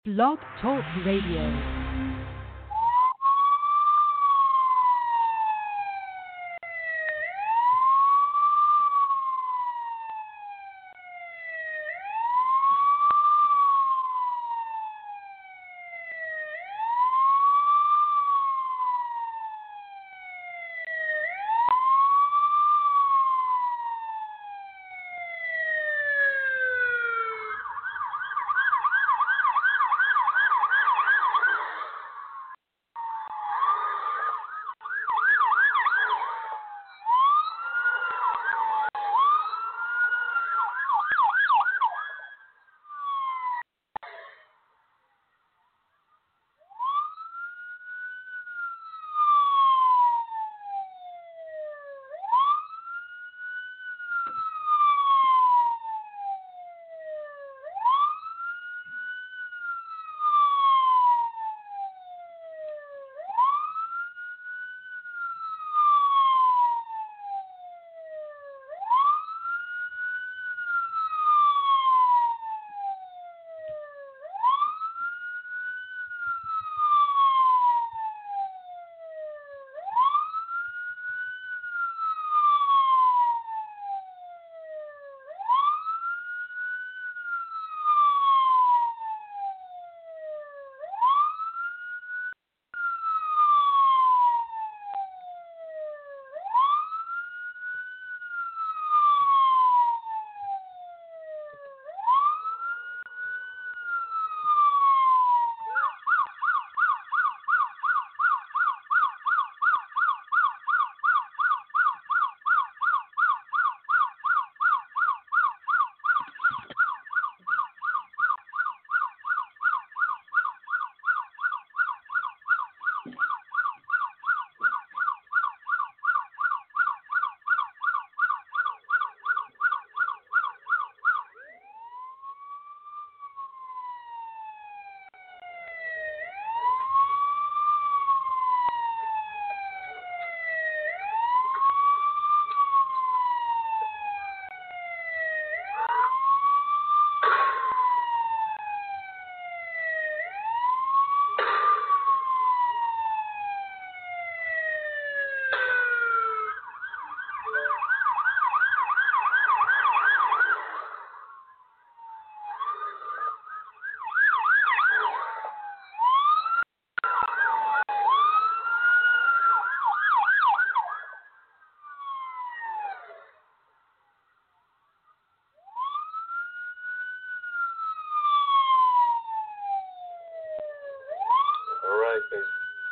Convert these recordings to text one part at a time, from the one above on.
Blog Talk Radio. All right, baby.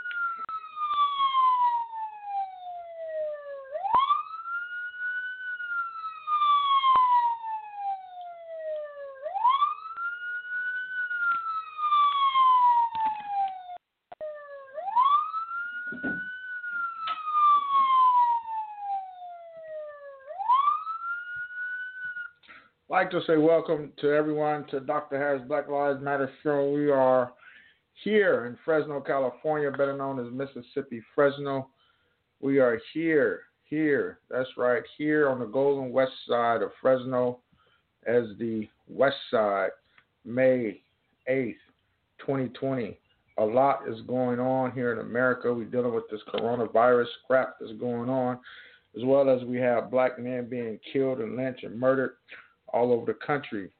I'd like to say welcome to everyone to Dr. Harris Black Lives Matter show. We are here in Fresno, California, better known as Mississippi Fresno. We are that's right, here on the Golden West Side of Fresno as the West Side, May 8th, 2020. A lot is going on here in America. We're dealing with this coronavirus crap that's going on, as well as we have black men being killed and lynched and murdered all over the country.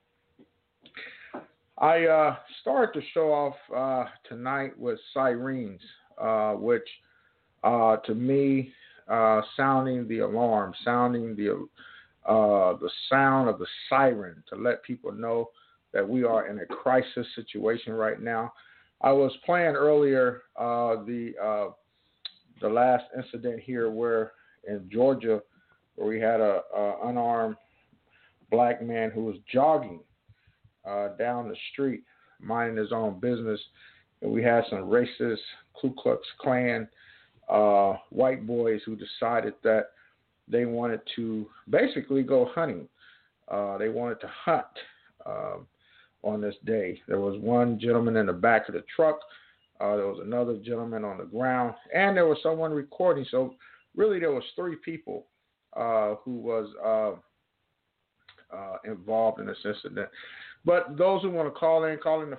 I started to show off tonight with sirens, which to me sounding the alarm, sounding the sound of the siren to let people know that we are in a crisis situation right now. I was playing earlier the last incident here where in Georgia where we had a unarmed black man who was jogging down the street, minding his own business, and we had some racist Ku Klux Klan white boys who decided that they wanted to basically go hunting. They wanted to hunt on this day. There was one gentleman in the back of the truck. There was another gentleman on the ground, and there was someone recording. So really, there was three people who was involved in this incident. But those who want to call in to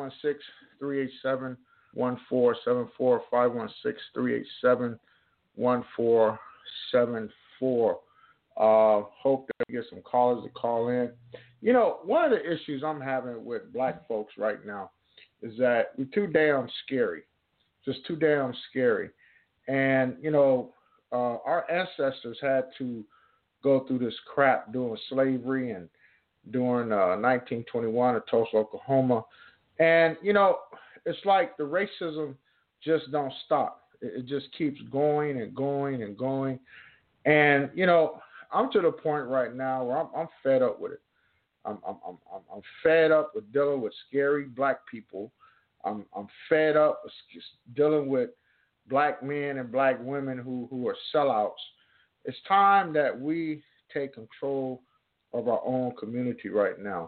516-387-1474, 516-387-1474. Hope that we get some callers to call in. You know, one of the issues I'm having with black folks right now is that we're too damn scary. Just too damn scary. And, you know, our ancestors had to go through this crap during slavery and during 1921 in Tulsa, Oklahoma. And, you know, it's like the racism just don't stop. It just keeps going and going and going. And, you know, I'm to the point right now where I'm fed up with it. I'm fed up with dealing with scary black people. I'm fed up with dealing with black men and black women who are sellouts. It's time that we take control of our own community right now.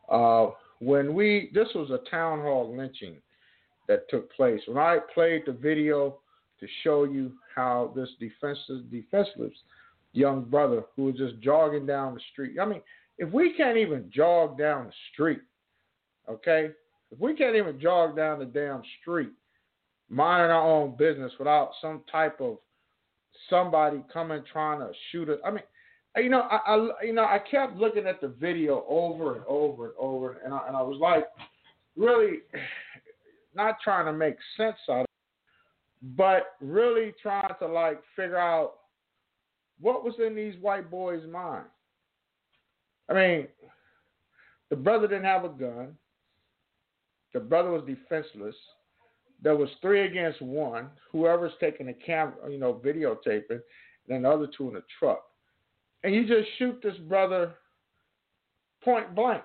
This was a town hall lynching that took place. When I played the video to show you how this defenseless young brother who was just jogging down the street. I mean, if we can't even jog down the street, okay? If we can't even jog down the damn street, minding our own business without some type of somebody coming trying to shoot us. I mean, I kept looking at the video over and over and over, and I was like, really not trying to make sense out of it, but really trying to like figure out what was in these white boys' mind. I mean, the brother didn't have a gun. The brother was defenseless. There was 3 against 1. Whoever's taking the camera, videotaping, and then the other 2 in the truck. And you just shoot this brother point blank.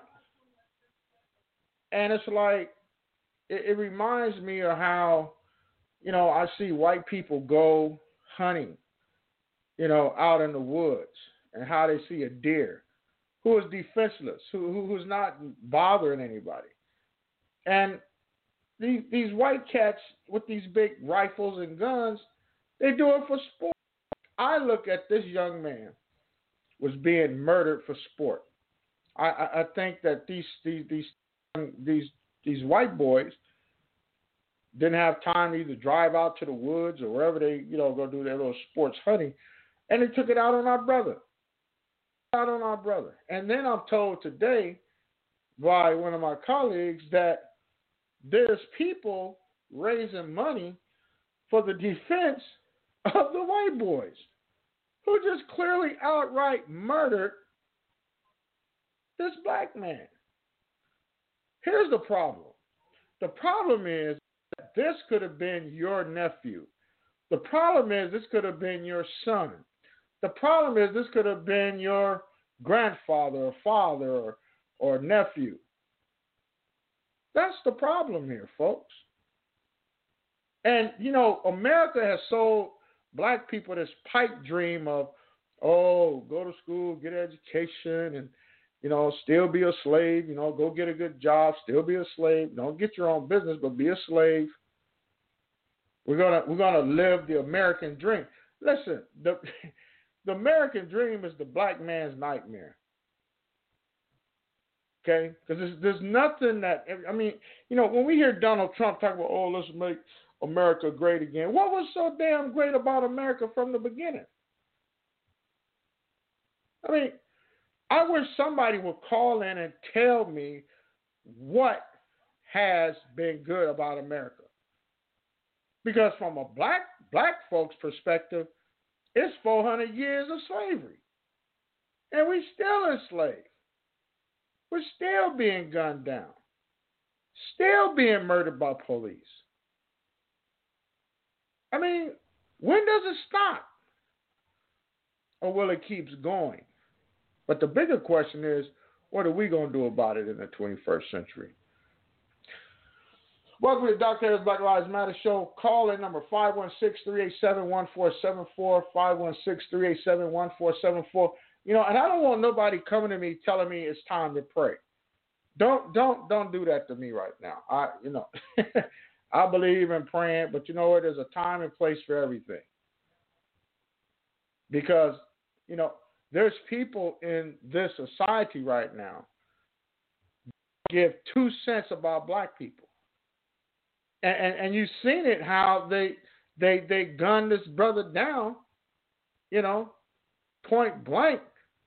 And it's like, it reminds me of how, I see white people go hunting, out in the woods, and how they see a deer who is defenseless, who's not bothering anybody. And these white cats with these big rifles and guns, they do it for sport. I look at this young man was being murdered for sport. I think that these white boys didn't have time to either drive out to the woods or wherever they go do their little sports hunting, and they took it out on our brother. And then I'm told today by one of my colleagues that there's people raising money for the defense of the white boys who just clearly outright murdered this black man. Here's the problem. The problem is that this could have been your nephew. The problem is this could have been your son. The problem is this could have been your grandfather or father or nephew. That's the problem here, folks. And, America has sold black people this pipe dream of, go to school, get an education, and, still be a slave, go get a good job, still be a slave. Don't get your own business, but be a slave. We're gonna live the American dream. Listen, the American dream is the black man's nightmare. Okay? Because there's nothing that, when we hear Donald Trump talk about, let's make America great again. What was so damn great about America from the beginning? I wish somebody would call in and tell me what has been good about America. Because from a black folks' perspective, it's 400 years of slavery. And we still enslaved. We're still being gunned down. Still being murdered by police. When does it stop? Or will it keep going? But the bigger question is, what are we going to do about it in the 21st century? Welcome to the Dr. Harris Black Lives Matter show. Call in number 516-387-1474, 516-387-1474. And I don't want nobody coming to me telling me it's time to pray. Don't do that to me right now. I believe in praying, but you know what? There's a time and place for everything. Because, there's people in this society right now give 2 cents about black people. And you've seen it how they gunned this brother down, point blank.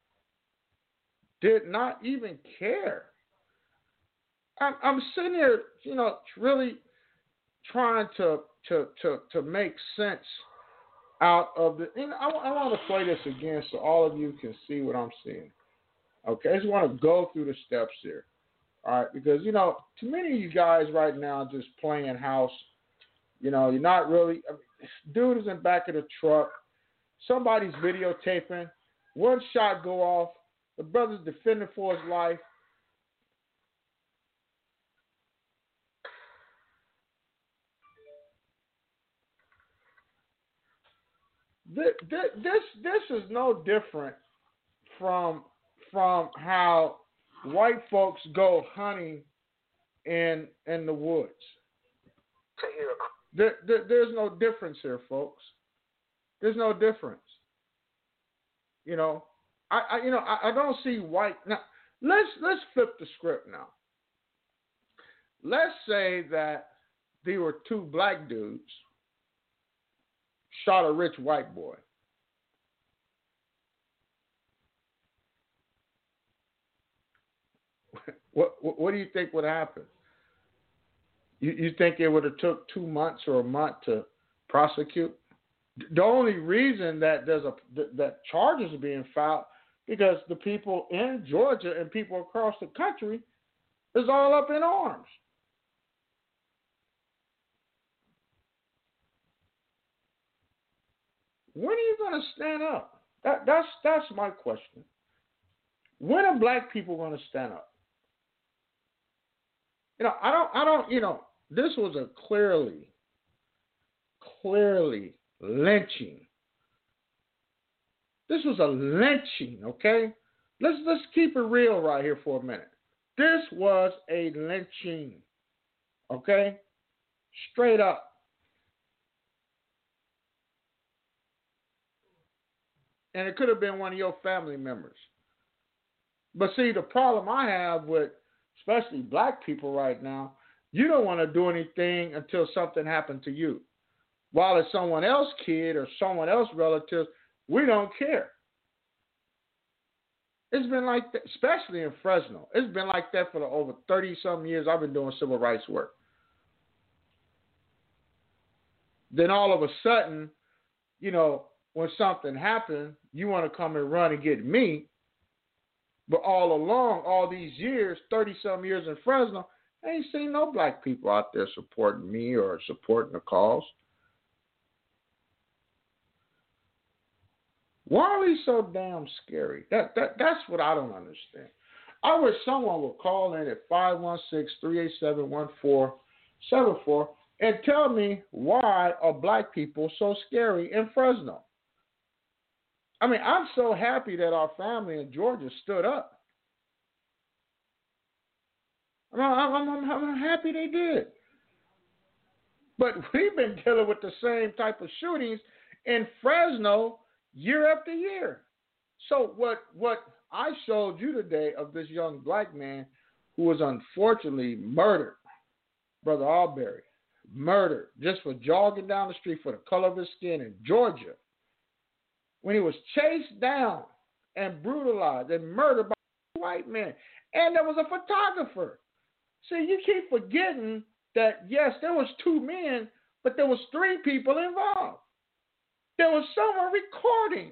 Did not even care. I'm sitting here, really trying to make sense out of the. I want to play this again so all of you can see what I'm seeing. Okay, I just want to go through the steps here. All right, because too many of you guys right now are just playing house. You're not really. Dude is in back of the truck. Somebody's videotaping. One shot go off. The brother's defending for his life. This is no different from how white folks go hunting in the woods. There's no difference here, folks. There's no difference. I don't see white. Now, let's flip the script now. Let's say that there were two black dudes shot a rich white boy. What do you think would happen? You think it would have took 2 months or a month to prosecute? The only reason that that charges are being filed because the people in Georgia and people across the country is all up in arms. When are you going to stand up? That's my question. When are black people going to stand up? I don't. This was a clearly lynching. This was a lynching, okay? Let's keep it real right here for a minute. This was a lynching, okay? Straight up. And it could have been one of your family members. But see, the problem I have with especially black people right now, you don't want to do anything until something happened to you. While it's someone else's kid or someone else's relative, we don't care. It's been like that, especially in Fresno. It's been like that for the over 30-some years I've been doing civil rights work. Then all of a sudden, when something happens, you want to come and run and get me. But all along, all these years, 30-some years in Fresno, I ain't seen no black people out there supporting me or supporting the cause. Why are we so damn scary? That's what I don't understand. I wish someone would call in at 516-387-1474 and tell me why are black people so scary in Fresno. I mean, I'm so happy that our family in Georgia stood up. I'm happy they did. But we've been dealing with the same type of shootings in Fresno year after year. So what I showed you today of this young black man who was unfortunately murdered, Brother Arbery, murdered just for jogging down the street for the color of his skin in Georgia, when he was chased down and brutalized and murdered by white men. And there was a photographer. See, you keep forgetting that, yes, there was 2 men, but there was 3 people involved. There was someone recording.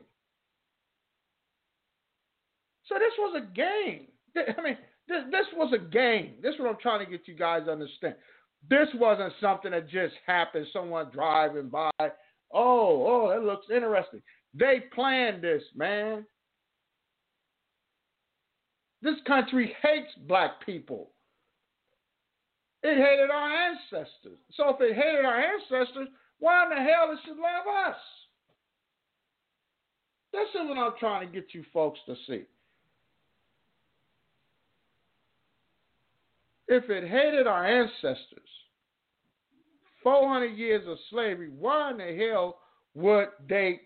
So this was a game. I mean, this was a game. This is what I'm trying to get you guys to understand. This wasn't something that just happened, someone driving by. Oh, that looks interesting. They planned this, man. This country hates black people. It hated our ancestors. So if it hated our ancestors, why in the hell it should love us? This is what I'm trying to get you folks to see. If it hated our ancestors, 400 years of slavery, why in the hell would they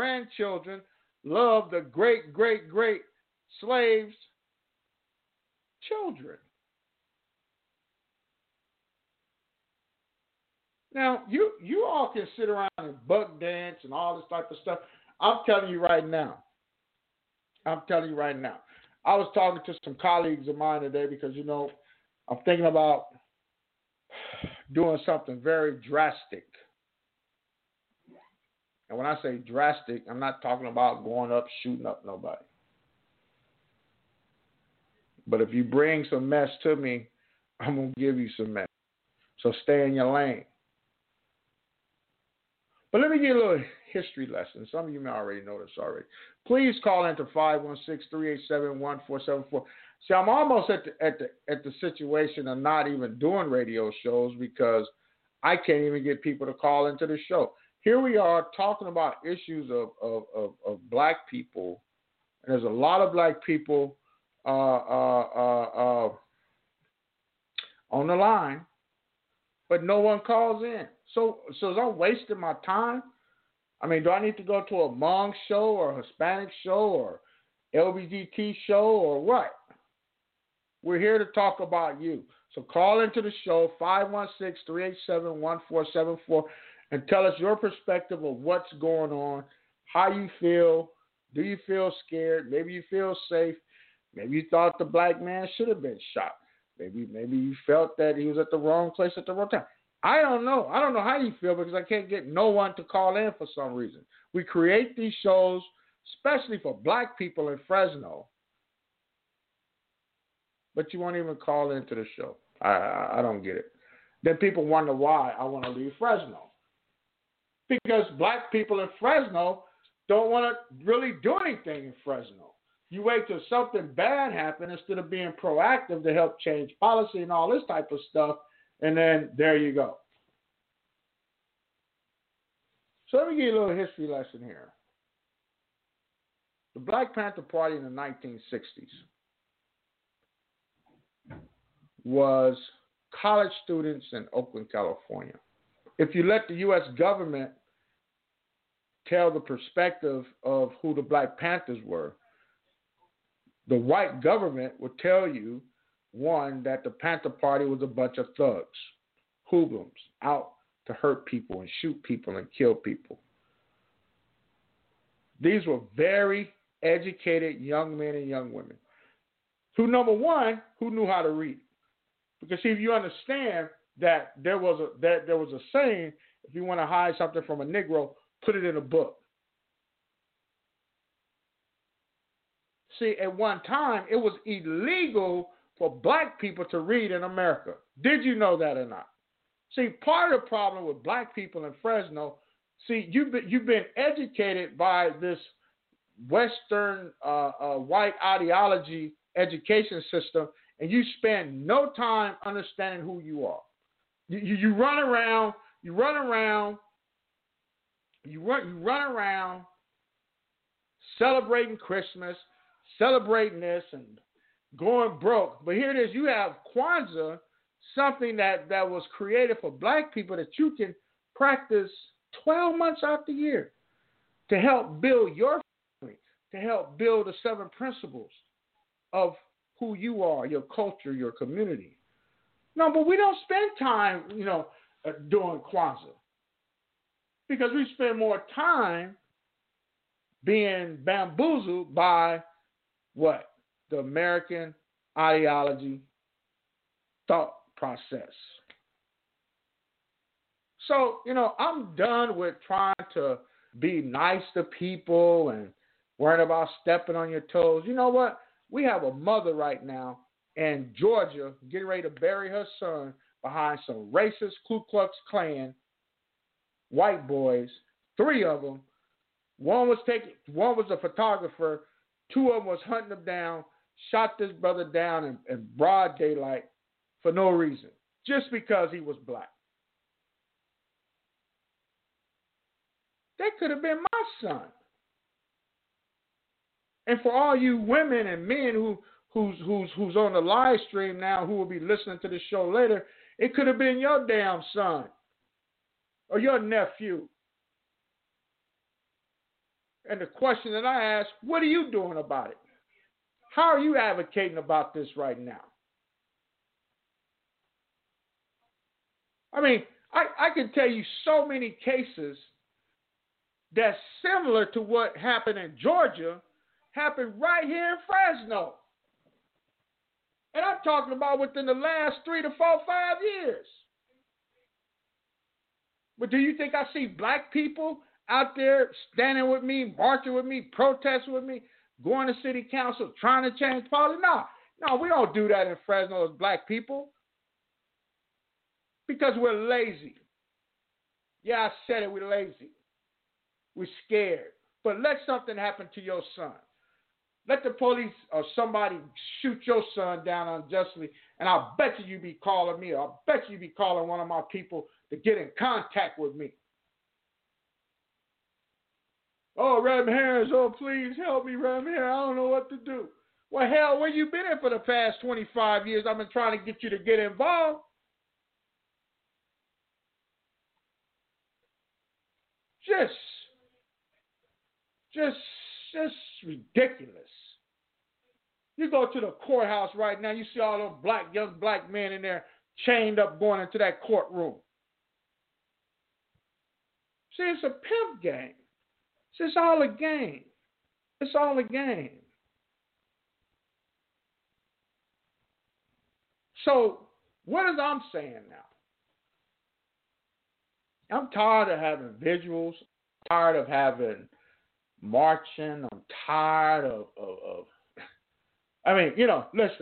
great-great-great-grandchildren love the great-great-great slaves children. Now, you all can sit around and buck dance and all this type of stuff. I'm telling you right now. I was talking to some colleagues of mine today because, I'm thinking about doing something very drastic. And when I say drastic, I'm not talking about going up, shooting up nobody. But if you bring some mess to me, I'm going to give you some mess. So stay in your lane. But let me give you a little history lesson. Some of you may already know this already. Please call into 516-387-1474. See, I'm almost at the situation of not even doing radio shows because I can't even get people to call into the show. Here we are talking about issues of black people. And there's a lot of black people on the line, but no one calls in. So is I'm wasting my time? I mean, do I need to go to a Hmong show or a Hispanic show or LGBT show or what? We're here to talk about you. So call into the show, 516-387-1474, and tell us your perspective of what's going on, how you feel. Do you feel scared? Maybe you feel safe. Maybe you thought the black man should have been shot. Maybe you felt that he was at the wrong place at the wrong time. I don't know. I don't know how you feel because I can't get no one to call in for some reason. We create these shows, especially for black people in Fresno, but you won't even call into the show. I don't get it. Then people wonder why I want to leave Fresno. Because black people in Fresno don't want to really do anything in Fresno. You wait till something bad happens instead of being proactive to help change policy and all this type of stuff, and then there you go. So let me give you a little history lesson here. The Black Panther Party in the 1960s was college students in Oakland, California. If you let the U.S. government tell the perspective of who the Black Panthers were, the white government would tell you, one, that the Panther Party was a bunch of thugs, hoodlums, out to hurt people and shoot people and kill people. These were very educated young men and young women who, number one, who knew how to read. Because see, if you understand that there was a saying, if you want to hide something from a Negro, put it in a book. See, at one time, it was illegal for black people to read in America. Did you know that or not? See, part of the problem with black people in Fresno, see, you've been educated by this Western white ideology education system, and you spend no time understanding who you are. You run around celebrating Christmas, celebrating this, and going broke. But here it is, you have Kwanzaa, something that was created for black people that you can practice 12 months out the year to help build your family, to help build the 7 principles of who you are, your culture, your community. No, but we don't spend time, doing Kwanzaa because we spend more time being bamboozled by what? The American ideology thought process. So, I'm done with trying to be nice to people and worrying about stepping on your toes. You know what? We have a mother right now in Georgia getting ready to bury her son behind some racist Ku Klux Klan white boys, 3 of them. One was a photographer, 2 of them was hunting him down, shot this brother down in broad daylight for no reason, just because he was black. That could have been my son. And for all you women and men who's on the live stream now, who will be listening to the show later, it could have been your damn son or your nephew. And the question that I ask, what are you doing about it? How are you advocating about this right now? I mean, I can tell you so many cases that's similar to what happened in Georgia happened right here in Fresno. And I'm talking about within the last 3 to 4, 5 years. But do you think I see black people out there standing with me, marching with me, protesting with me, going to city council, trying to change policy? No, we don't do that in Fresno as black people because we're lazy. Yeah, I said it, we're lazy. We're scared. But let something happen to your son. Let the police or somebody shoot your son down unjustly, and I'll bet you be calling me, or I'll bet you be calling one of my people to get in contact with me. Oh, Reverend Harris, oh, please help me, Reverend Harris. I don't know what to do. Well, hell, where you been in for the past 25 years? I've been trying to get you to get involved. Just ridiculous. You go to the courthouse right now, you see all those young black men in there chained up going into that courtroom. See, it's a pimp game. See, it's all a game. It's all a game. So, what is I'm saying now? I'm tired of having visuals. I'm tired of having marching. I'm tired of I mean, listen.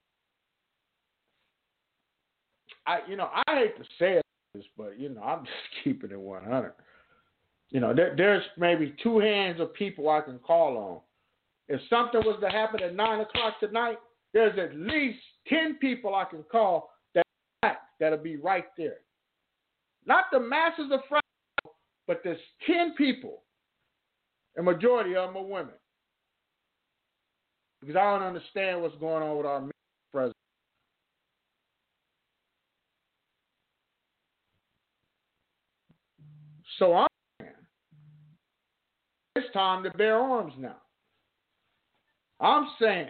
I hate to say this, but I'm just keeping it 100. There's maybe 2 hands of people I can call on. If something was to happen at 9 o'clock tonight, there's at least 10 people I can call that'll be right there. Not the masses of Fresno, but there's 10 people. A majority of them are women. Because I don't understand what's going on with our president. So I'm saying it's time to bear arms now. I'm saying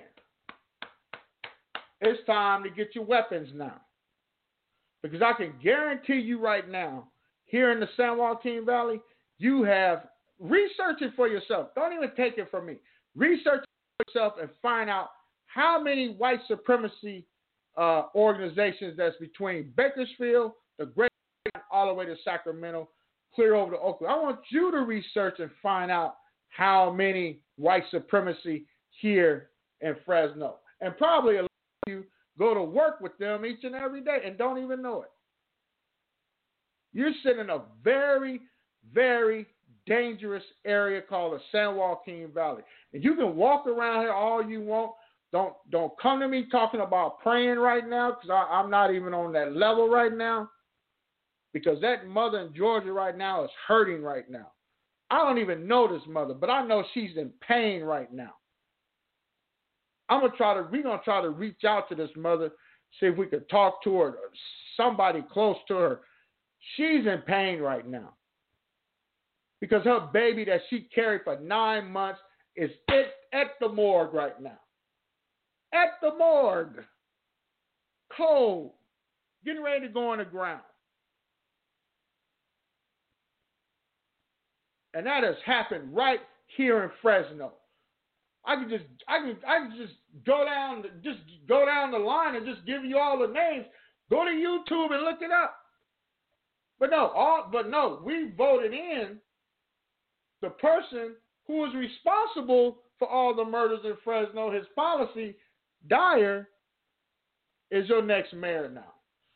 it's time to get your weapons now. Because I can guarantee you right now, here in the San Joaquin Valley, you have research it for yourself. Don't even take it from me. Research it for yourself and find out how many white supremacy organizations that's between Bakersfield, the Great, all the way to Sacramento, clear over to Oakland. I want you to research and find out how many white supremacy here in Fresno. And probably a lot of you go to work with them each and every day and don't even know it. You're sitting in a very, very dangerous area called the San Joaquin Valley. And you can walk around here all you want. Don't come to me talking about praying right now, because I'm not even on that level right now. Because that mother in Georgia right now is hurting right now. I don't even know this mother, but I know she's in pain right now. We're gonna try to reach out to this mother, see if we could talk to her, somebody close to her. She's in pain right now. Because her baby that she carried for 9 months is at the morgue right now. At the morgue. Cold. Getting ready to go on the ground. And that has happened right here in Fresno. I can just go down the line and just give you all the names. Go to YouTube and look it up. But no, we voted in the person who was responsible for all the murders in Fresno. His policy, Dyer, is your next mayor now.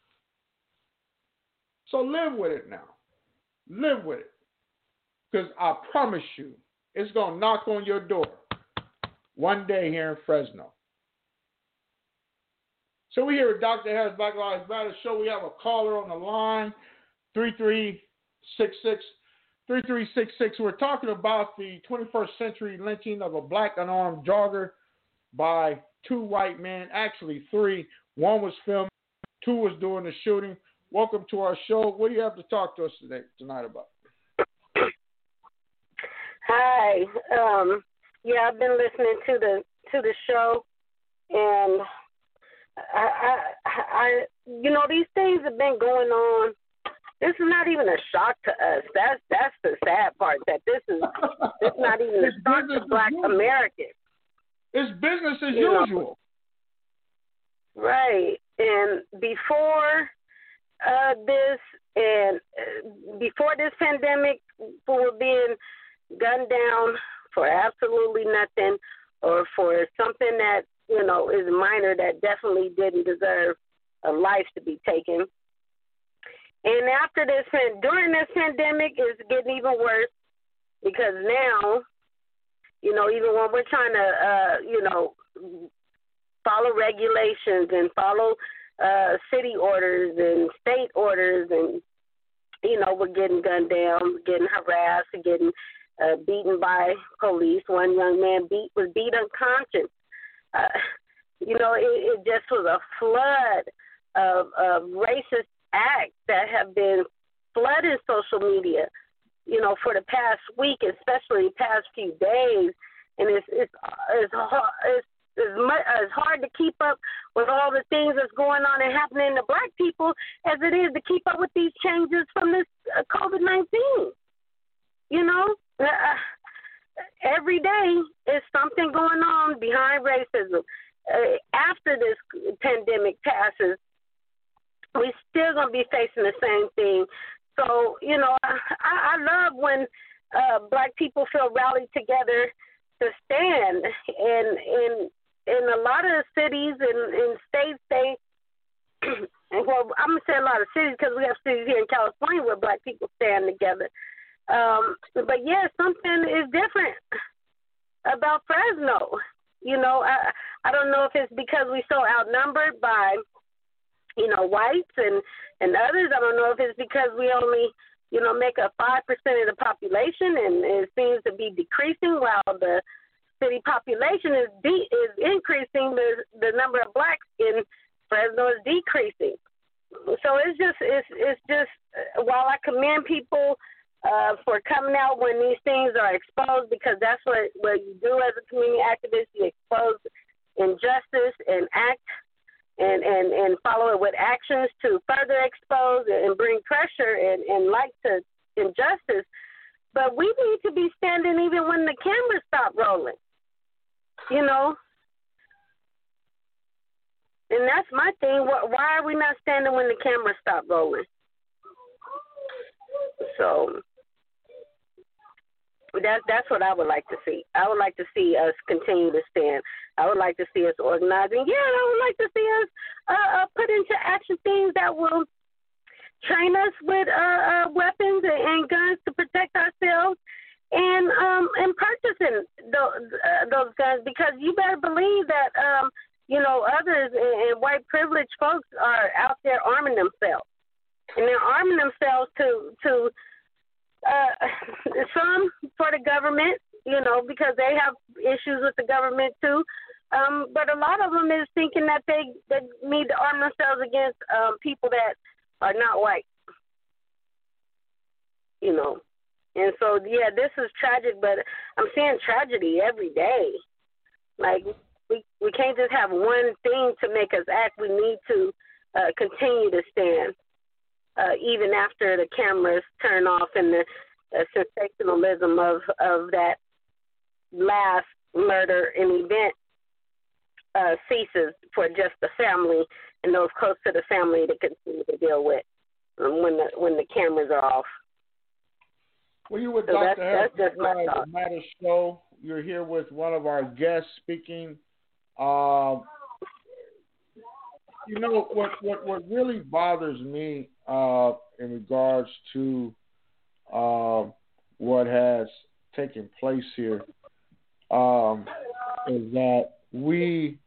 So live with it now. Live with it. Because I promise you, it's going to knock on your door one day here in Fresno. So we here with Dr. Harris, Black Lives Matter Show. We have a caller on the line, 3366. 3366. We're talking about the 21st century lynching of a black unarmed jogger by 2 white men, actually 3. 1 was filming, 2 was doing the shooting. Welcome to our show. What do you have to talk to us tonight about? Hi. Yeah, I've been listening to the show, and I these things have been going on this is not even a shock to us. That's the sad part, that this is not even a shock to Black Americans. It's business as usual. Right. And before this pandemic, people were being gunned down for absolutely nothing, or for something that, is minor, that definitely didn't deserve a life to be taken. And during this pandemic, it's getting even worse, because now, even when we're trying to, follow regulations and follow city orders and state orders, and, we're getting gunned down, getting harassed, getting beaten by police. One young man was beat unconscious. It just was a flood of racist acts that have been flooding social media, for the past week, especially the past few days. And it's hard to keep up with all the things that's going on and happening to Black people as it is to keep up with these changes from this COVID-19. Every day is something going on behind racism. After this pandemic passes, we still going to be facing the same thing. So, I love when Black people feel rallied together to stand. And in a lot of cities and states, well, I'm going to say a lot of cities because we have cities here in California where Black people stand together. But, yeah, something is different about Fresno. I don't know if it's because we're so outnumbered by, whites and others. I don't know if it's because we only, make up 5% of the population, and it seems to be decreasing while the city population is increasing. The number of Blacks in Fresno is decreasing. So it's just while I commend people for coming out when these things are exposed, because that's what you do as a community activist. You expose injustice and act and follow it with actions to further expose and bring pressure and light to injustice. But we need to be standing even when the cameras stop rolling, And that's my thing. Why are we not standing when the cameras stop rolling? So that's what I would like to see. I would like to see us continue to stand. I would like to see us organizing. Yeah, I would like to see us put into action things that will train us with weapons and guns to protect ourselves, and purchasing those guns, because you better believe that others and white privileged folks are out there arming themselves, and they're arming themselves to some for the government, because they have issues with the government too. But a lot of them is thinking that they need to arm themselves against people that are not white, And so, yeah, this is tragic, but I'm seeing tragedy every day. Like, we can't just have one thing to make us act. We need to continue to stand, even after the cameras turn off and the sensationalism of that last murder and event ceases, for just the family and those close to the family to continue to deal with when the cameras are off. Well, you with Dr. Harris, the Matter Show. You're here with one of our guests speaking. What really bothers me in regards to what has taken place here is that we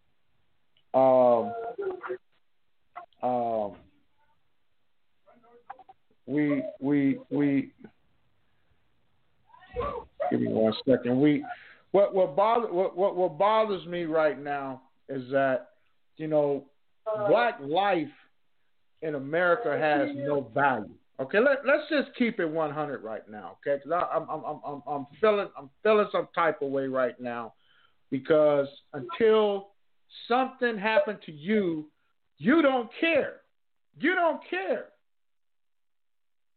give me 1 second. What bothers me right now is that Black life in America has no value. Okay, let's just keep it 100 right now. Okay, because I'm feeling some type of way right now, because until something happened to you, you don't care. You don't care.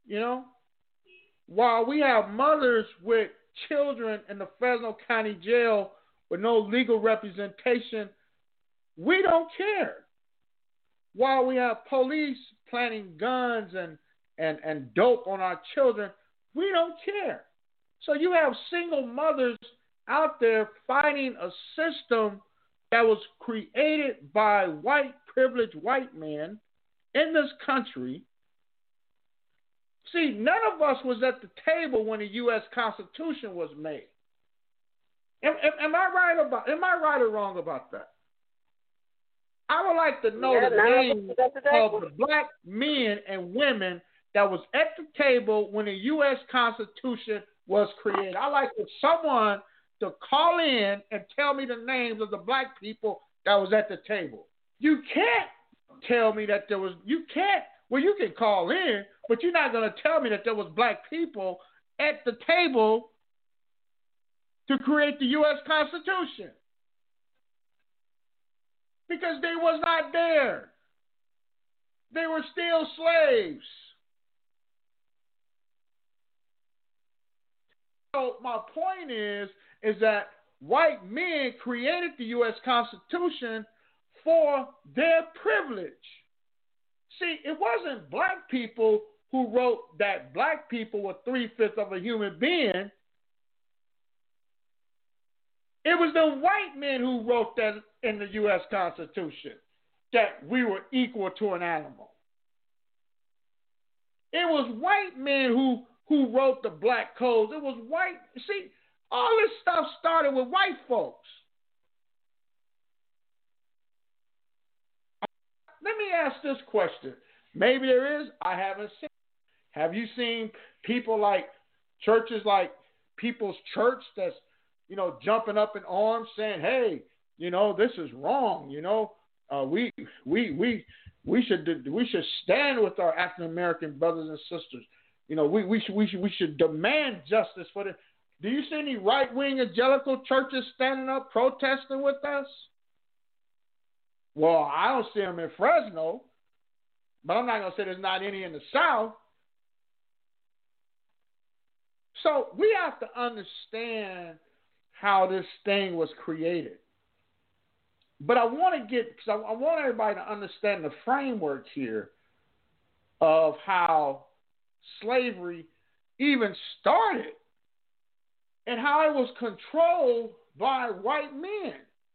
You know, while we have mothers with children in the Fresno County Jail with no legal representation, we don't care. While we have police planting guns and dope on our children, we don't care. So you have single mothers out there fighting a system that was created by white privileged white men in this country. See, none of us was at the table when the U.S. Constitution was made. Am I right or wrong about that? I would like to know the names of the black men and women that was at the table when the U.S. Constitution was created. I'd like for someone to call in and tell me the names of the black people that was at the table. You can't tell me that there was, you can't, well, you can call in, but you're not going to tell me that there was black people at the table to create the U.S. Constitution. Because they was not there. They were still slaves. So my point is that white men created the U.S. Constitution for their privilege. See, it wasn't black people who wrote that black people were 3/5 of a human being. It was the white men who wrote that in the U.S. Constitution, that we were equal to an animal. It was white men who wrote the black codes. It was white. See, all this stuff started with white folks. Let me ask this question. Maybe there is. I haven't seen. Have you seen people like churches like People's Church that's, jumping up in arms saying, hey, this is wrong. We should stand with our African American brothers and sisters. We should demand justice for them. Do you see any right wing evangelical churches standing up protesting with us? Well, I don't see them in Fresno, but I'm not going to say there's not any in the South. So we have to understand how this thing was created. But I want everybody to understand the framework here of how slavery even started and how it was controlled by white men.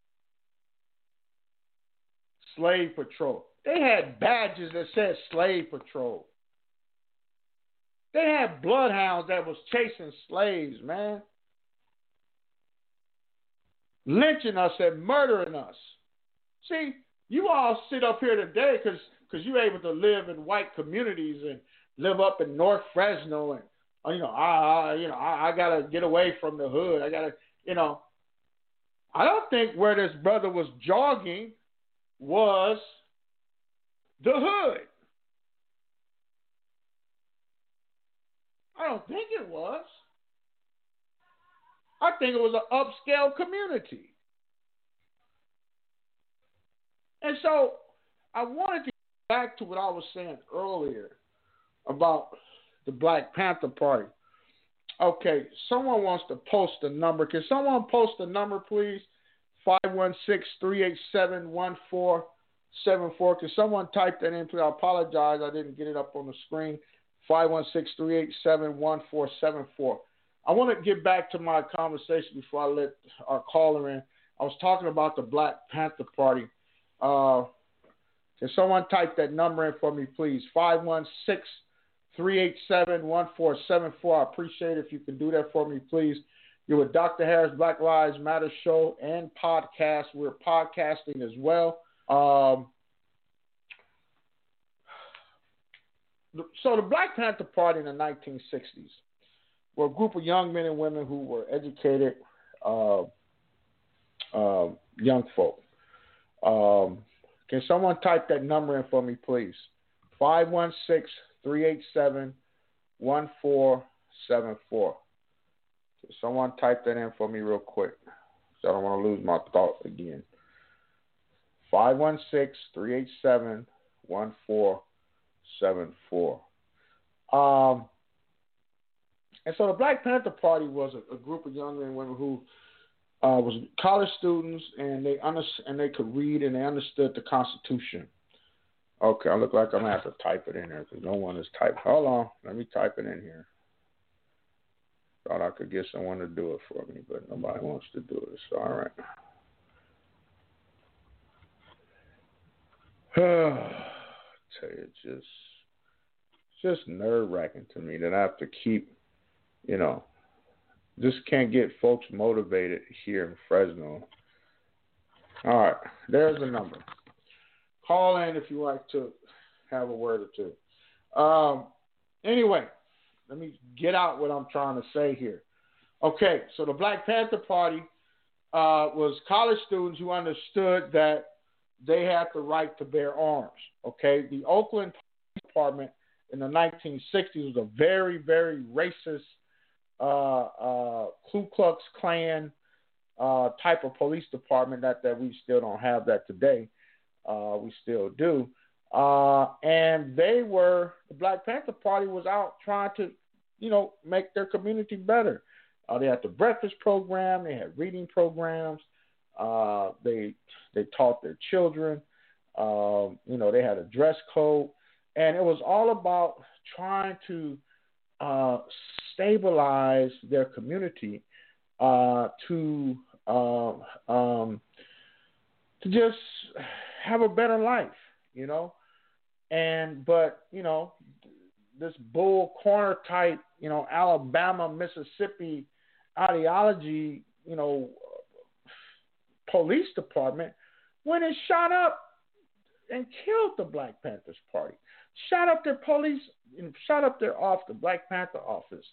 Slave Patrol. They had badges that said Slave Patrol. They had bloodhounds that was chasing slaves, man. Lynching us and murdering us. See, you all sit up here today because you're able to live in white communities and live up in North Fresno and I gotta get away from the hood. I don't think where this brother was jogging was the hood. I don't think it was. I think it was an upscale community. And so I wanted to get back to what I was saying earlier about the Black Panther Party. Okay, someone wants to post a number. Can someone post a number, please? 516-387-1474. Can someone type that in, please? I apologize. I didn't get it up on the screen. 516-387-1474. I want to get back to my conversation before I let our caller in. I was talking about the Black Panther Party. Can someone type that number in for me, please? 516-387-1474. I appreciate it if you can do that for me, please. You're with Dr. Harris Black Lives Matter show and podcast. We're podcasting as well. So the Black Panther Party in the 1960s were a group of young men and women who were educated young folk. Can someone type that number in for me, please? 516-387-1474. Can someone type that in for me real quick? So I don't want to lose my thought again. 516-387-1474. And so the Black Panther Party was a group of young men and women who was college students, and they could read and they understood the Constitution. Okay, I look like I'm going to have to type it in there because no one is typing. Hold on. Let me type it in here. Thought I could get someone to do it for me, but nobody wants to do it. So, all right. Tell you, it's just nerve-wracking to me that I have to keep, just can't get folks motivated here in Fresno. All right, there's the number. Call in if you like to have a word or two. Anyway, let me get out what I'm trying to say here. Okay, so the Black Panther Party was college students who understood that they had the right to bear arms. Okay, the Oakland Police Department in the 1960s was a very, very racist Ku Klux Klan type of police department that we still don't have that today. We still do. And the Black Panther Party was out trying to, make their community better. They had the breakfast program. They had reading programs. They taught their children. They had a dress code. And it was all about trying to stabilize their community to just have a better life, But this bull corner type, Alabama, Mississippi ideology, police department went and shot up and killed the Black Panthers Party. Shot up their police, shot up their the Black Panther office.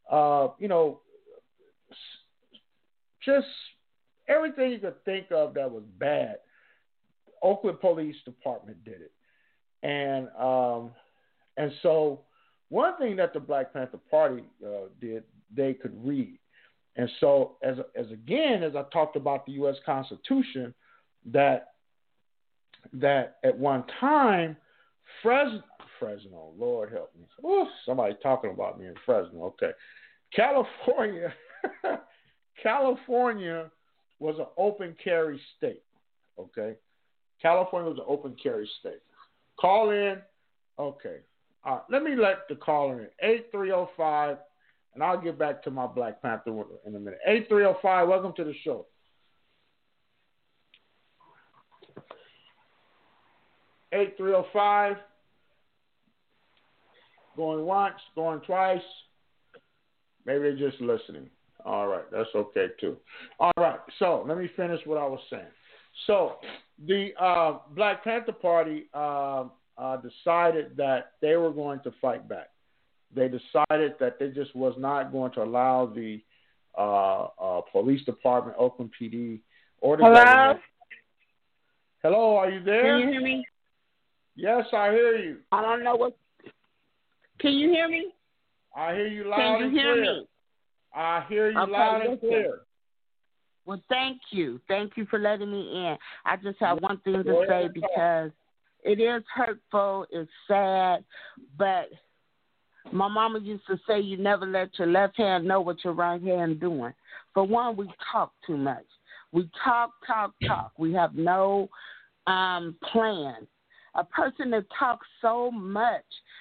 Just everything you could think of that was bad. Oakland Police Department did it. And so one thing that the Black Panther Party did, they could read. And so as I talked about the U.S. Constitution, that at one time, Fresno, Lord help me. Ooh, somebody talking about me in Fresno. Okay. California was an open carry state. Okay. California was an open carry state. Call in. Okay. All right. Let me let the caller in. 8305, and I'll get back to my Black Panther in a minute. 8305, welcome to the show. (8305) Going once, going twice. Maybe they're just listening. All right, that's okay too. All right, so let me finish what I was saying. So the Black Panther Party decided that they were going to fight back. They decided that they just was not going to allow the police department, Oakland PD, or the government. Hello, are you there? Can you hear me? Yes, I hear you. I don't know what. Can you hear me? I hear you loud and clear. Can you hear me? I hear you loud and clear. Well, thank you. Thank you for letting me in. I just have one thing to say because it is hurtful, it's sad, but my mama used to say you never let your left hand know what your right hand doing. For one, we talk too much. We talk. We have no plan. A person that talks so much,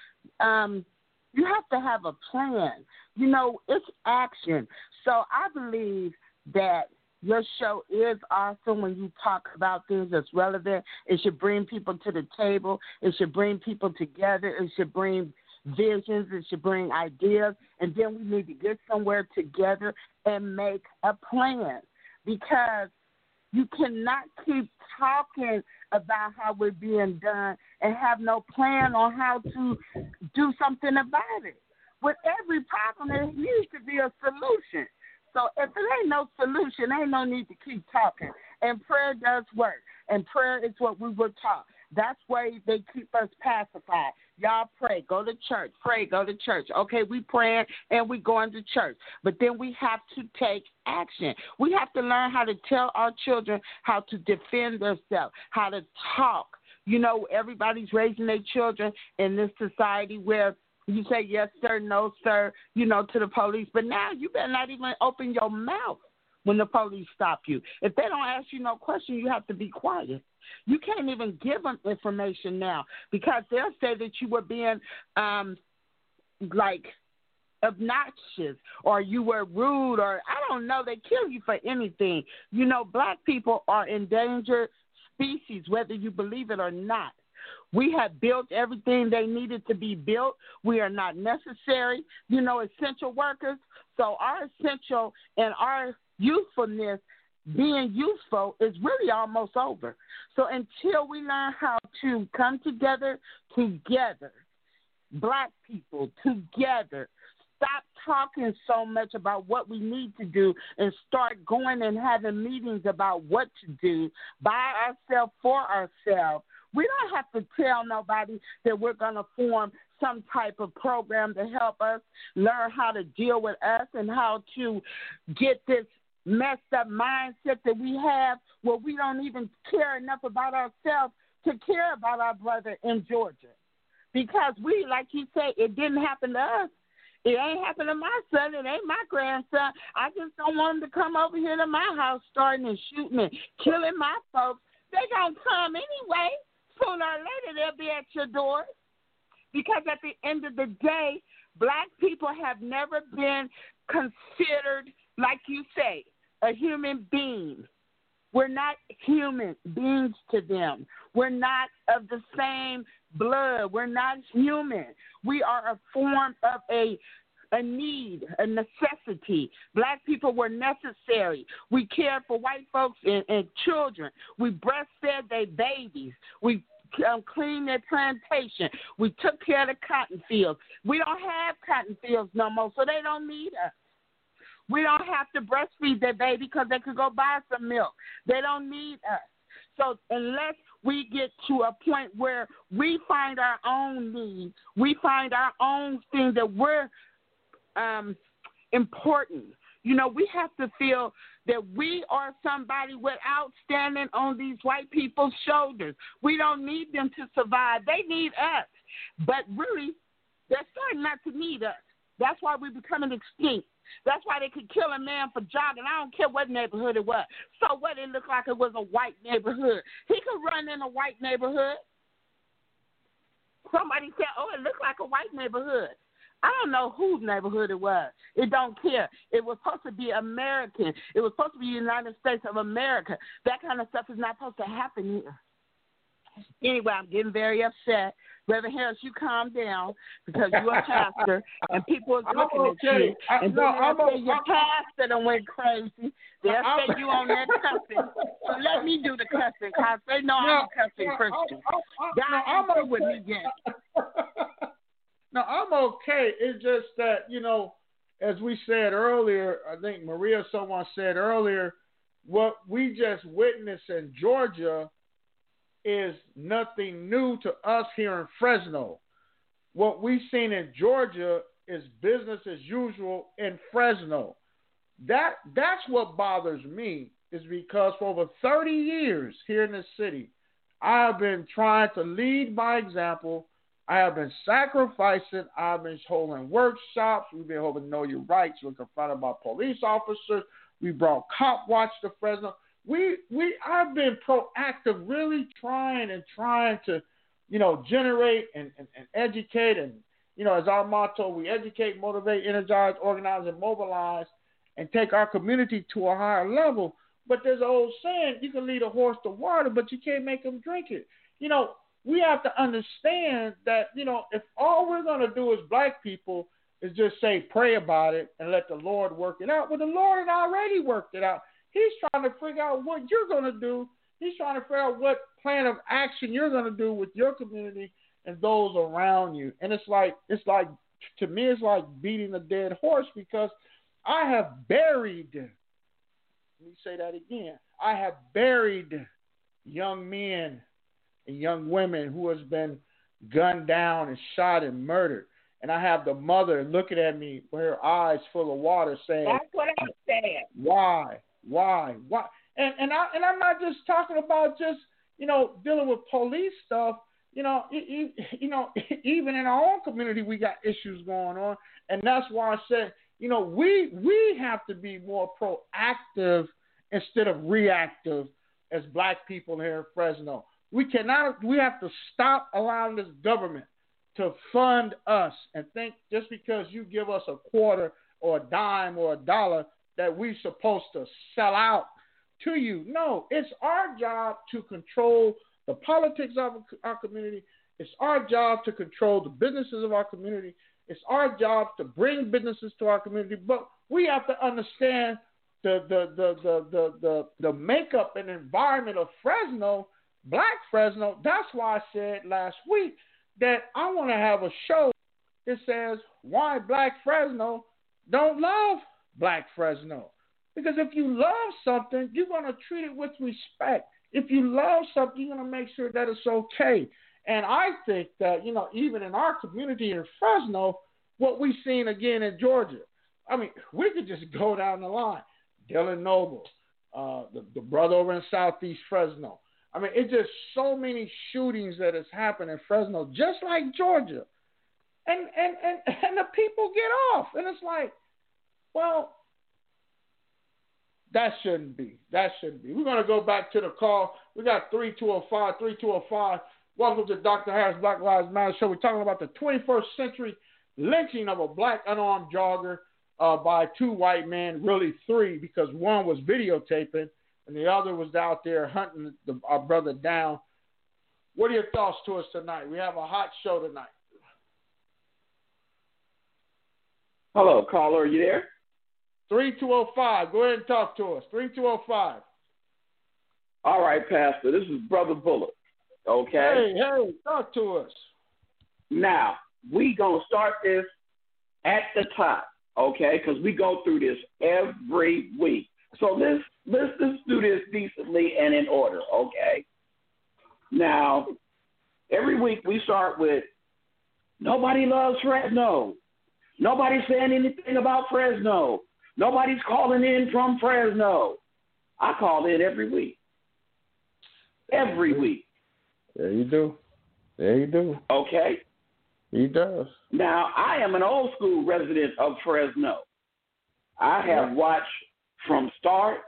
you have to have a plan. It's action. So I believe that your show is awesome when you talk about things that's relevant. It should bring people to the table. It should bring people together. It should bring visions. It should bring ideas. And then we need to get somewhere together and make a plan, because you cannot keep talking about how we're being done and have no plan on how to do something about it. With every problem, there needs to be a solution. So if there ain't no solution, ain't no need to keep talking. And prayer does work. And prayer is what we were taught. That's why they keep us pacified. Y'all pray. Go to church. Pray. Go to church. Okay, we praying and we going to church. But then we have to take action. We have to learn how to tell our children how to defend themselves, how to talk. Everybody's raising their children in this society where You say yes, sir, no, sir, to the police. But now you better not even open your mouth when the police stop you. If they don't ask you no question, you have to be quiet. You can't even give them information now because they'll say that you were being obnoxious or you were rude or I don't know. They kill you for anything. Black people are endangered species, whether you believe it or not. We have built everything they needed to be built. We are not necessary, essential workers. So our essential and our usefulness, being useful, is really almost over. So until we learn how to come together, Black people together, stop talking so much about what we need to do and start going and having meetings about what to do by ourselves, for ourselves. We don't have to tell nobody that we're going to form some type of program to help us learn how to deal with us and how to get this messed up mindset that we have where we don't even care enough about ourselves to care about our brother in Georgia. Because we, like you say, it didn't happen to us. It ain't happened to my son. It ain't my grandson. I just don't want them to come over here to my house starting and shooting and killing my folks. They going to come anyway. Sooner or later, they'll be at your door. Because at the end of the day, Black people have never been considered, like you say, a human being. We're not human beings to them. We're not of the same blood. We're not human. We are a form of a need, a necessity. Black people were necessary. We cared for white folks and children. We breastfed their babies. We cleaned their plantation. We took care of the cotton fields. We don't have cotton fields no more, so they don't need us. We don't have to breastfeed their baby because they could go buy some milk. They don't need us. So unless we get to a point where we find our own needs, we find our own thing that we're important. We have to feel that we are somebody without standing on these white people's shoulders. We don't need them to survive. They need us. But really, they're starting not to need us. That's why we're becoming extinct. That's why they could kill a man for jogging. I don't care what neighborhood it was. So what, it looked like it was a white neighborhood. He could run in a white neighborhood. Somebody said, it looked like a white neighborhood. I don't know whose neighborhood it was. It don't care. It was supposed to be American. It was supposed to be the United States of America. That kind of stuff is not supposed to happen here. Anyway, I'm getting very upset. Reverend Harris, you calm down because you're a pastor and people are looking at you. And they'll say your pastor done went crazy. They'll say you on that cussing. So let me do the cussing because they know I'm a cussing Christian. God ain't through with me yet. No, I'm okay. It's just that, as we said earlier, I think someone said earlier, what we just witnessed in Georgia is nothing new to us here in Fresno. What we've seen in Georgia is business as usual in Fresno. That's what bothers me, is because for over 30 years here in this city, I have been trying to lead by example. I have been sacrificing. I've been holding workshops. We've been holding Know Your Rights. We're confronted by police officers. We brought Cop Watch to Fresno. I've been proactive, really trying to, generate and educate. And, as our motto, we educate, motivate, energize, organize, and mobilize, and take our community to a higher level. But there's an old saying, you can lead a horse to water, but you can't make him drink it. We have to understand that, if all we're going to do as Black people is just say, pray about it and let the Lord work it out. Well, the Lord had already worked it out. He's trying to figure out what you're going to do. He's trying to figure out what plan of action you're going to do with your community and those around you. And it's like, to me, it's like beating a dead horse, because I have buried, let me say that again, I have buried young men and young women who has been gunned down and shot and murdered. And I have the mother looking at me with her eyes full of water saying, that's what I'm saying. Why? And I'm not just talking about just, dealing with police stuff. Even in our own community, we got issues going on, and that's why I said, we have to be more proactive instead of reactive as black people here in Fresno. We have to stop allowing this government to fund us and think just because you give us a quarter or a dime or a dollar that we're supposed to sell out to you. No, it's our job to control the politics of our community. It's our job to control the businesses of our community. It's our job to bring businesses to our community. But we have to understand the makeup and environment of Fresno, Black Fresno. That's why I said last week that I want to have a show that says why Black Fresno don't love Black Fresno. Because if you love something, you're going to treat it with respect. If you love something, you're going to make sure that it's okay. And I think that, even in our community in Fresno, what we've seen again in Georgia, I mean, we could just go down the line. Dylan Noble, the brother over in Southeast Fresno. I mean, it's just so many shootings that has happened in Fresno, just like Georgia. And the people get off. And it's like, well, that shouldn't be. We're going to go back to the call. We got 3205. Welcome to Dr. Harris Black Lives Matter Show. We're talking about the 21st century lynching of a black unarmed jogger by two white men, really three, because one was videotaping and the other was out there hunting our brother down. What are your thoughts to us tonight? We have a hot show tonight. Hello, caller. Are you there? 3205. Go ahead and talk to us. 3205. All right, Pastor. This is Brother Bullock. Okay? Hey, talk to us. Now, we going to start this at the top, okay? Because we go through this every week. So let's do this decently and in order, okay? Now, every week we start with, nobody loves Fresno. Nobody's saying anything about Fresno. Nobody's calling in from Fresno. I call in every week. Every week. There you do. Okay? He does. Now, I am an old school resident of Fresno. I have watched from start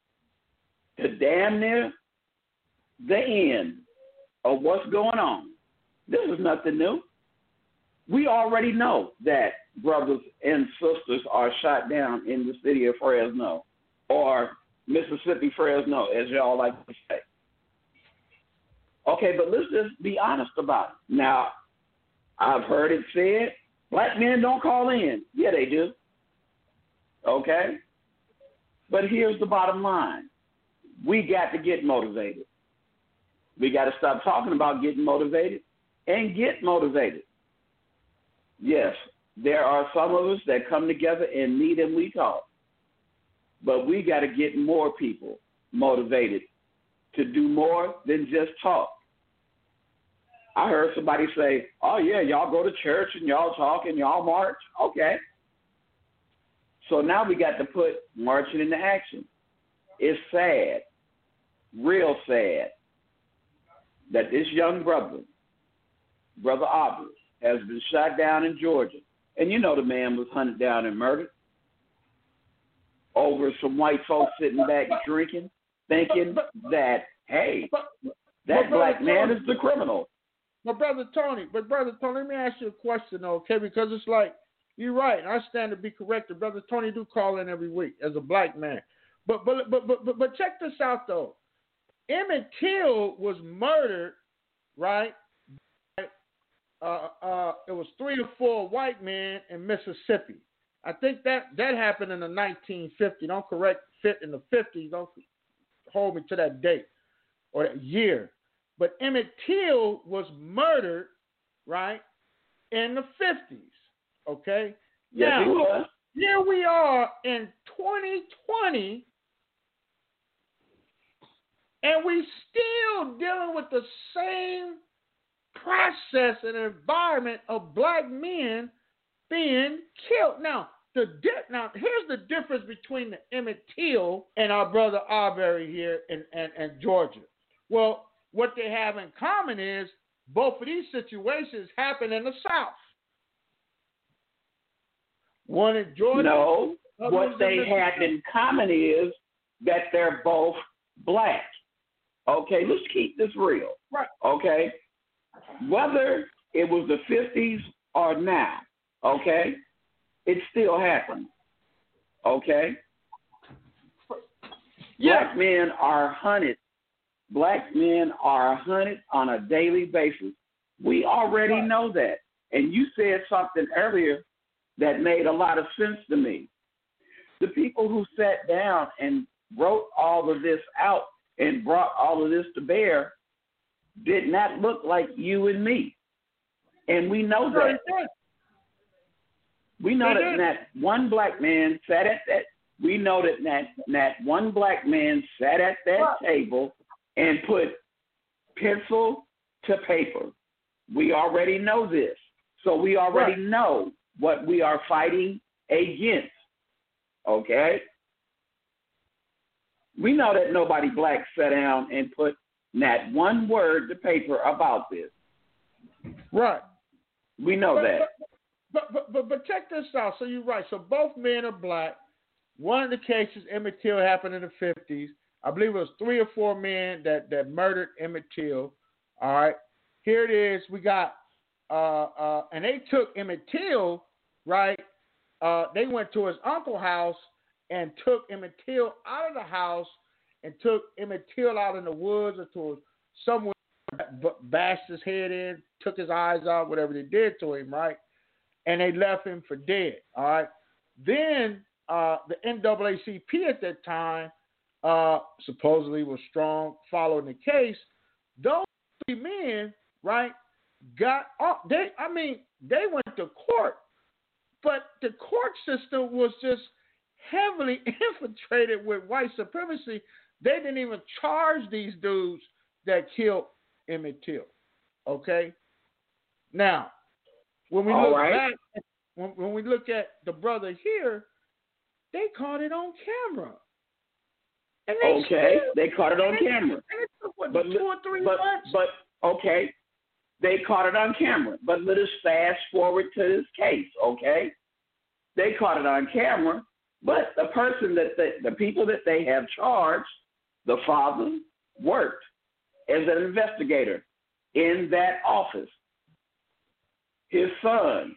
to damn near the end of what's going on. This is nothing new. We already know that brothers and sisters are shot down in the city of Fresno, or Mississippi Fresno, as y'all like to say. Okay, but let's just be honest about it. Now, I've heard it said, black men don't call in. Yeah, they do. Okay? But here's the bottom line. We got to get motivated. We got to stop talking about getting motivated and get motivated. Yes, there are some of us that come together and meet and we talk. But we got to get more people motivated to do more than just talk. I heard somebody say, oh, yeah, y'all go to church and y'all talk and y'all march. Okay. So now we got to put marching into action. It's sad, real sad, that this young brother, Brother Aubrey, has been shot down in Georgia. And you know the man was hunted down and murdered over some white folks sitting back drinking, thinking that, hey, that black man is the criminal. But Brother Tony, let me ask you a question, okay? Because it's like, you're right, and I stand to be corrected. Brother Tony do call in every week as a black man. But check this out, though. Emmett Till was murdered, right? It was 3 or 4 white men in Mississippi. I think that happened in the 1950s. Don't correct fit in the 50s. Don't hold me to that date or that year. But Emmett Till was murdered, right, in the 50s. Okay? Yes, now, he was. Here we are in 2020, and we still dealing with the same process and environment of black men being killed. Now, here's the difference between the Emmett Till and our brother Arbery here in Georgia. Well, what they have in common is both of these situations happen in the South. One in Georgia. No, what they have in common is that they're both black. Okay, let's keep this real. Right. Okay, whether it was the 50s or now, okay, it still happens. Okay? Yeah. Black men are hunted. Black men are hunted on a daily basis. We already know that. And you said something earlier that made a lot of sense to me. The people who sat down and wrote all of this out and brought all of this to bear did not look like you and me. And we know that. We know that one black man sat at that. We know that one black man sat at that table and put pencil to paper. We already know this. So we already know what we are fighting against. Okay? We know that nobody black sat down and put not one word to paper about this. Right. We know that. But check this out. So you're right. So both men are black. One of the cases, Emmett Till, happened in the 50s. I believe it was 3 or 4 men that murdered Emmett Till. All right. Here it is. We got, and they took Emmett Till, right? They went to his uncle's house and took Emmett Till out of the house and took Emmett Till out in the woods or to somewhere, bashed his head in, took his eyes out, whatever they did to him, right? And they left him for dead, all right? Then the NAACP at that time supposedly was strong following the case. Those 3 men, right, got off. They went to court, but the court system was just heavily infiltrated with white supremacy. They didn't even charge these dudes that killed Emmett Till, okay? Now, when we look back, when we look at the brother here, they caught it on camera. And they caught it on camera. And it took, 2 or 3 months? But okay, they caught it on camera. But let us fast forward to this case, okay? They caught it on camera, but the person the people that they have charged, the father worked as an investigator in that office. His son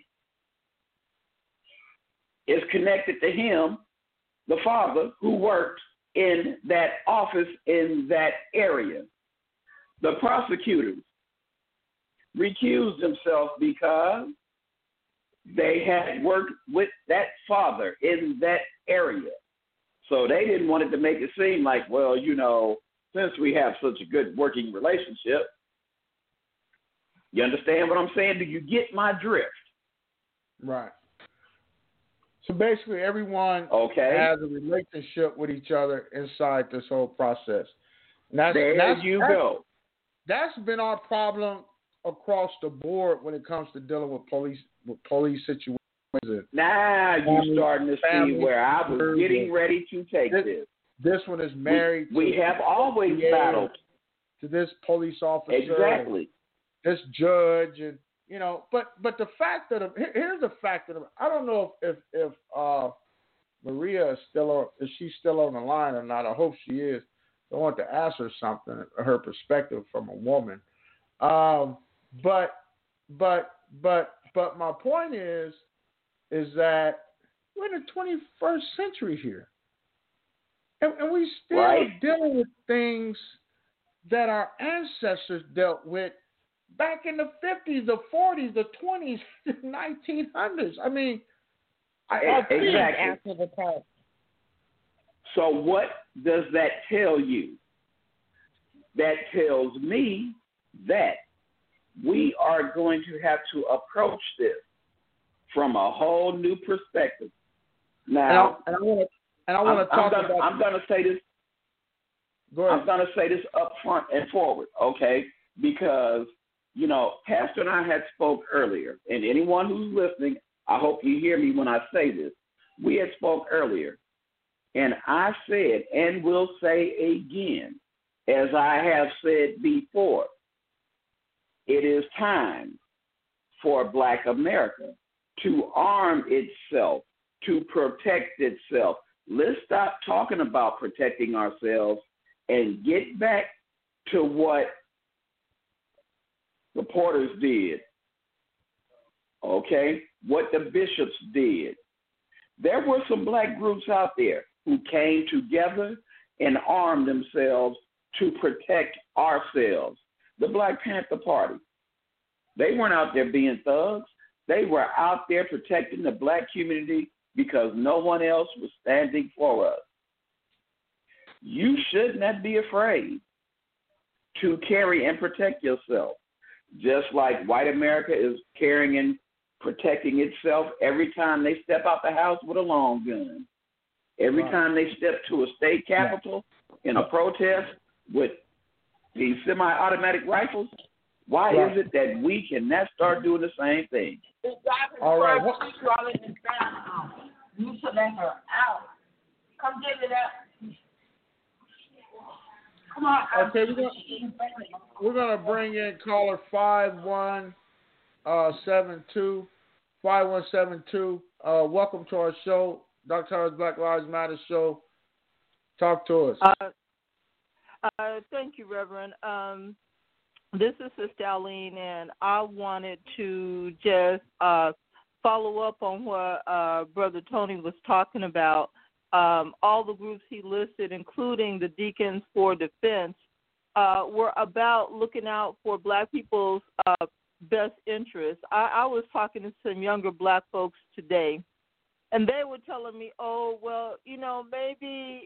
is connected to him, the father, who worked in that office in that area. The prosecutors recused themselves because they had worked with that father in that area. So they didn't want it to make it seem like, well, since we have such a good working relationship. You understand what I'm saying? Do you get my drift? Right. So basically everyone has a relationship with each other inside this whole process. And go. That's been our problem across the board when it comes to dealing with police situations. Now you're starting to see where I was getting ready to take this. This one is married. We have always battled to this police officer. Exactly. This judge, and but the fact that here's the fact that I don't know if Maria is she's still on the line or not. I hope she is. I want to ask her something, her perspective from a woman. But my point is that we're in the 21st century here, and we still dealing with things that our ancestors dealt with back in the 50s, the 40s, the 20s, the 1900s. I mean, exactly. After the fact. So what does that tell you? That tells me that we are going to have to approach this from a whole new perspective. Now, I want to talk about. I'm going to say this. Go ahead. I'm going to say this up front and forward, okay? Because Pastor and I had spoke earlier, and anyone who's listening, I hope you hear me when I say this. We had spoke earlier, and I said and will say again, as I have said before, it is time for Black America to arm itself, to protect itself. Let's stop talking about protecting ourselves and get back to what the Porters did, okay? What the bishops did. There were some Black groups out there who came together and armed themselves to protect ourselves. The Black Panther Party. They weren't out there being thugs. They were out there protecting the Black community because no one else was standing for us. You should not be afraid to carry and protect yourself, just like white America is carrying and protecting itself every time they step out the house with a long gun. Every time they step to a state capitol in a protest with these semi-automatic rifles, why is it that we cannot start doing the same thing? All right. You should let her out. Come get it out. Come on. Okay, we're gonna bring in caller 5172. 5172. Welcome to our show, Dr. Harris Black Lives Matter show. Talk to us. Thank you, Reverend. This is Sister Aline, and I wanted to just follow up on what Brother Tony was talking about. All the groups he listed, including the Deacons for Defense, were about looking out for Black people's best interests. I was talking to some younger Black folks today, and they were telling me, oh, well, maybe,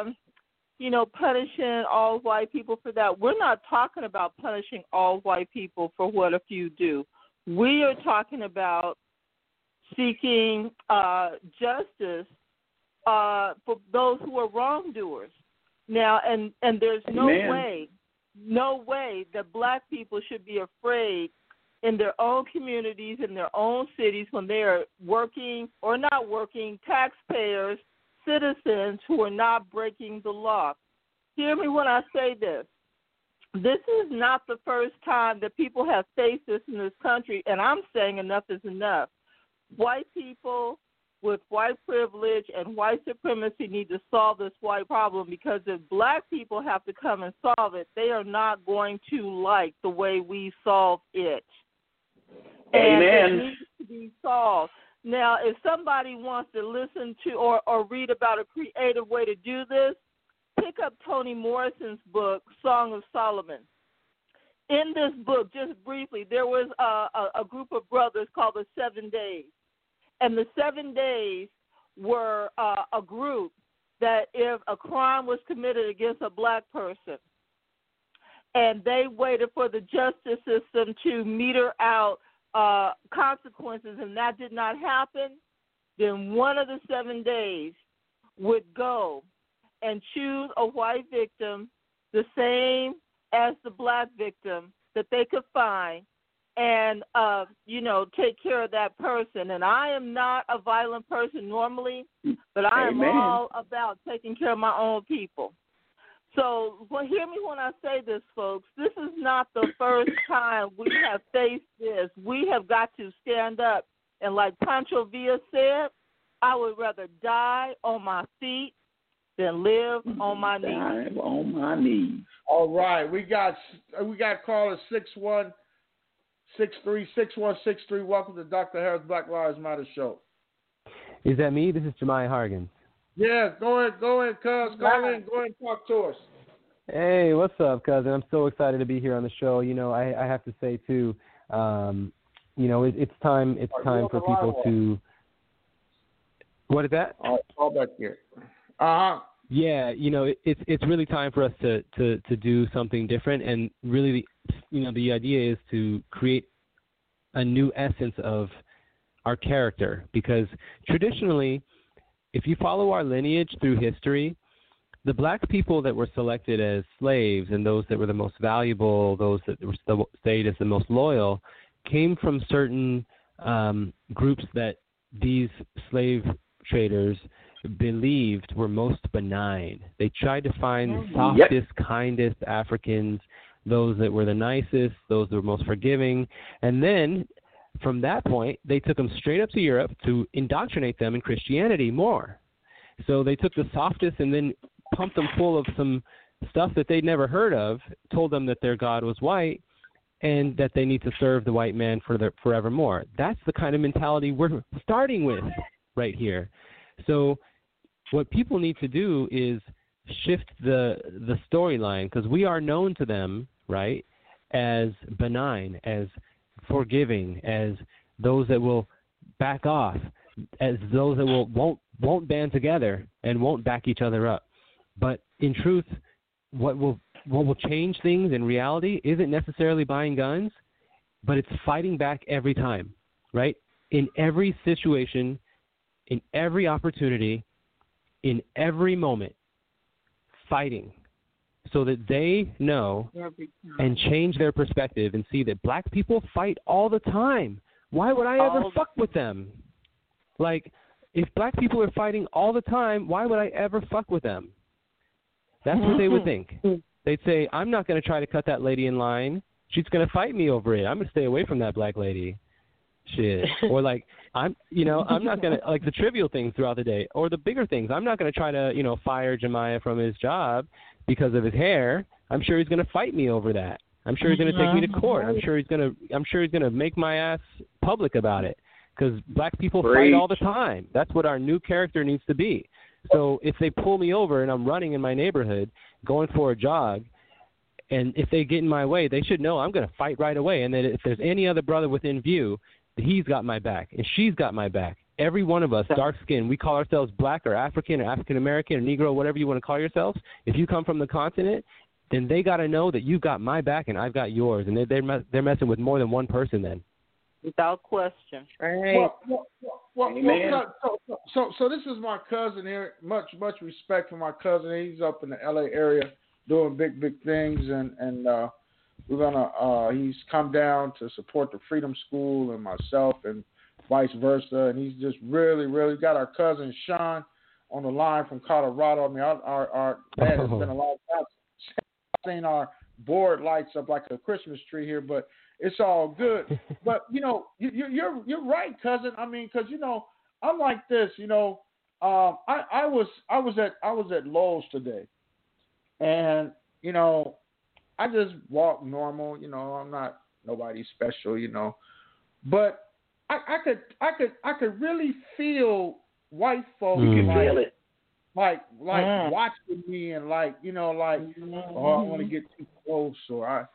punishing all white people for that. We're not talking about punishing all white people for what a few do. We are talking about seeking justice for those who are wrongdoers. Now, and there's no way that Black people should be afraid in their own communities, in their own cities, when they are working or not working, taxpayers, citizens who are not breaking the law. Hear me when I say this. This is not the first time that people have faced this in this country, and I'm saying enough is enough. White people with white privilege and white supremacy need to solve this white problem, because if Black people have to come and solve it, they are not going to like the way we solve it. Amen. And it needs to be solved. Now, if somebody wants to listen to or read about a creative way to do this, pick up Toni Morrison's book, Song of Solomon. In this book, just briefly, there was a group of brothers called the 7 Days. And the 7 Days were a group that if a crime was committed against a Black person and they waited for the justice system to meter out consequences, and that did not happen, then one of the 7 days would go and choose a white victim the same as the Black victim that they could find and, take care of that person. And I am not a violent person normally, but I am all about taking care of my own people. So hear me when I say this, folks. This is not the first time we have faced this. We have got to stand up. And like Pancho Villa said, I would rather die on my feet than live on my knees. Die on my knees. All right, we got caller 6163. Welcome to Dr. Harris Black Lives Matter show. Is that me? This is Jemiah Hargan. Yeah, go ahead, cuz. Go ahead and talk to us. Hey, what's up, cousin? I'm so excited to be here on the show. I have to say too, it's time for people to. What is that? Call back here. Yeah, it's really time for us to do something different, and really, the idea is to create a new essence of our character, because traditionally, if you follow our lineage through history, the Black people that were selected as slaves and those that were the most valuable, those that were stayed as the most loyal, came from certain groups that these slave traders believed were most benign. They tried to find the softest, kindest Africans those that were the nicest, those that were most forgiving. And then from that point, they took them straight up to Europe to indoctrinate them in Christianity more. So they took the softest and then pumped them full of some stuff that they'd never heard of, told them that their God was white and that they need to serve the white man forevermore. That's the kind of mentality we're starting with right here. So what people need to do is shift the storyline, because we are known to them, right, as benign, as forgiving, as those that will back off, as those that won't band together and won't back each other up. But in truth, what will change things in reality isn't necessarily buying guns, but it's fighting back every time, right? In every situation, in every opportunity, in every moment, fighting so that they know and change their perspective and see that black people fight all the time. Why would I ever fuck with them? Like, if black people are fighting all the time, why would I ever fuck with them? That's what they would think. They'd say, I'm not going to try to cut that lady in line. She's going to fight me over it. I'm going to stay away from that black lady. Shit. Or like, I'm not going to, like the trivial things throughout the day, or the bigger things. I'm not going to try to, fire Jemiah from his job because of his hair. I'm sure he's going to fight me over that. I'm sure he's going to take me to court. I'm sure he's going to make my ass public about it, because black people fight all the time. That's what our new character needs to be. So if they pull me over and I'm running in my neighborhood, going for a jog, and if they get in my way, they should know I'm going to fight right away. And then if there's any other brother within view, he's got my back and she's got my back. Every one of us, dark skin, we call ourselves black or African or African American or Negro, whatever you want to call yourselves. If you come from the continent, then they got to know that you've got my back and I've got yours. And they're messing with more than one person then. Without question. Right. So this is my cousin here. Much respect for my cousin. He's up in the LA area doing big things, and we're gonna. He's come down to support the Freedom School and myself, and vice versa. And he's just really got our cousin Sean on the line from Colorado. I mean, our man has been a long time. I've seen our board lights up like a Christmas tree here, but it's all good. But you're right, cousin. I mean, because I'm like this. I was at Lowe's today, and I just walk normal. I'm not nobody special. But I could really feel white folks like watching me and oh, I want to get too close, or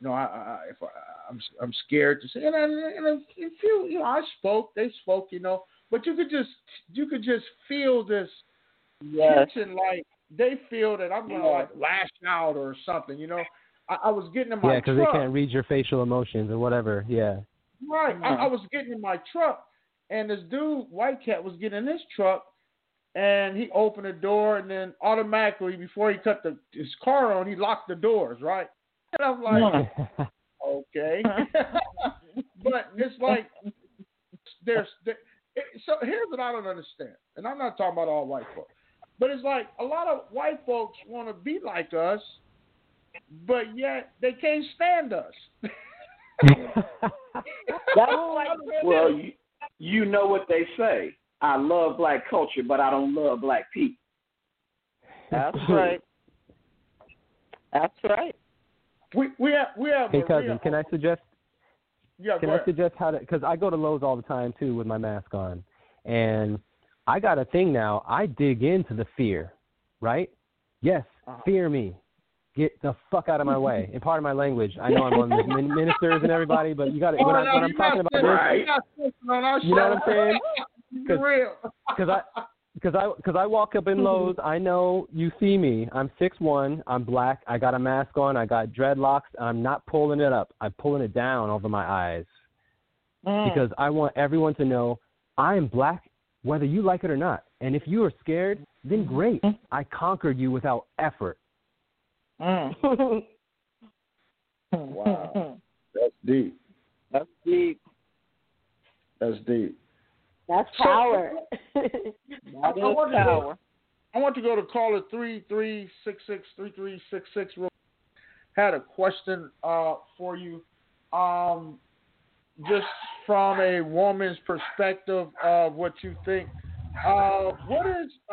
I'm scared to say, and a few, I spoke, they spoke, but you could just feel this tension, like they feel that I'm gonna like lash out or something, I was getting in my truck. Yeah, because they can't read your facial emotions or whatever. Yeah. Right. I was getting in my truck, and this dude, White Cat, was getting in his truck, and he opened the door, and then automatically, before he cut his car on, he locked the doors, right? And I'm like, okay. But it's like, so here's what I don't understand, and I'm not talking about all white folks, but it's like a lot of white folks want to be like us, but yet they can't stand us. Well, you know what they say. I love black culture, but I don't love black people. That's right. That's right. We have. Hey, cousin, can I suggest? Yeah. Can I suggest how to? Because I go to Lowe's all the time too with my mask on, and I got a thing now. I dig into the fear, right? Yes, fear me. Get the fuck out of my way. And part of my language, I know I'm on the ministers and everybody, but you got to, when I'm talking about this, you know what I'm saying? Because I walk up in Lowe's, I know you see me. I'm 6'1", I'm black, I got a mask on, I got dreadlocks, I'm not pulling it up. I'm pulling it down over my eyes. Because I want everyone to know I am black, whether you like it or not. And if you are scared, then great. I conquered you without effort. Wow. That's deep. That's deep. That's deep. That's power. I want to go to caller 3366. had a question for you. Just from a woman's perspective of what you think, what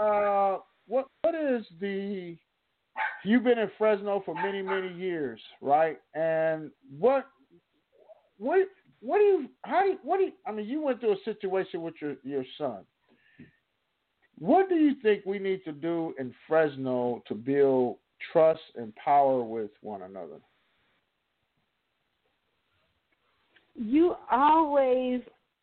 is the you've been in Fresno for many years, right? And what do you I mean, you went through a situation with your son. What do you think we need to do in Fresno to build trust and power with one another? You always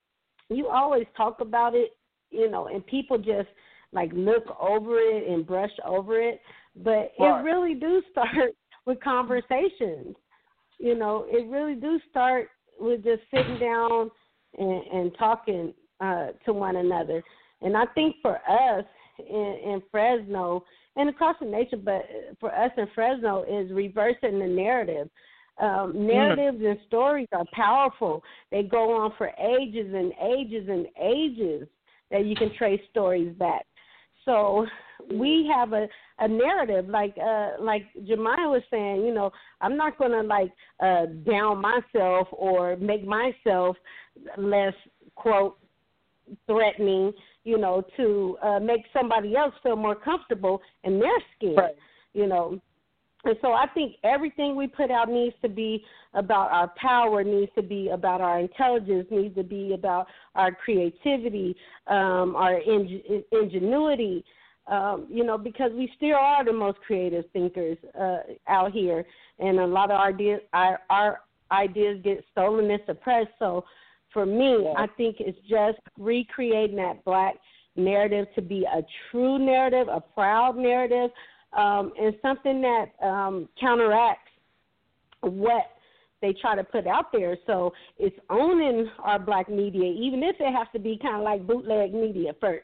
talk about it, and people just like look over it and brush over it. But right. It really do start with conversations. It really do start with just sitting down and talking to one another. And I think for us in Fresno and across the nation, but for us in Fresno is reversing the narrative. Narratives and stories are powerful. They go on for ages and ages and ages that you can trace stories back. So we have a narrative, like Jemiah was saying, I'm not going to down myself or make myself less, quote, threatening, to make somebody else feel more comfortable in their skin, right. And so I think everything we put out needs to be about our power, needs to be about our intelligence, needs to be about our creativity, our ingenuity, because we still are the most creative thinkers out here, and a lot of our ideas get stolen and suppressed. So for me, I think it's just recreating that Black narrative to be a true narrative, a proud narrative, and something that counteracts what they try to put out there. So it's owning our Black media, even if it has to be kind of like bootleg media first,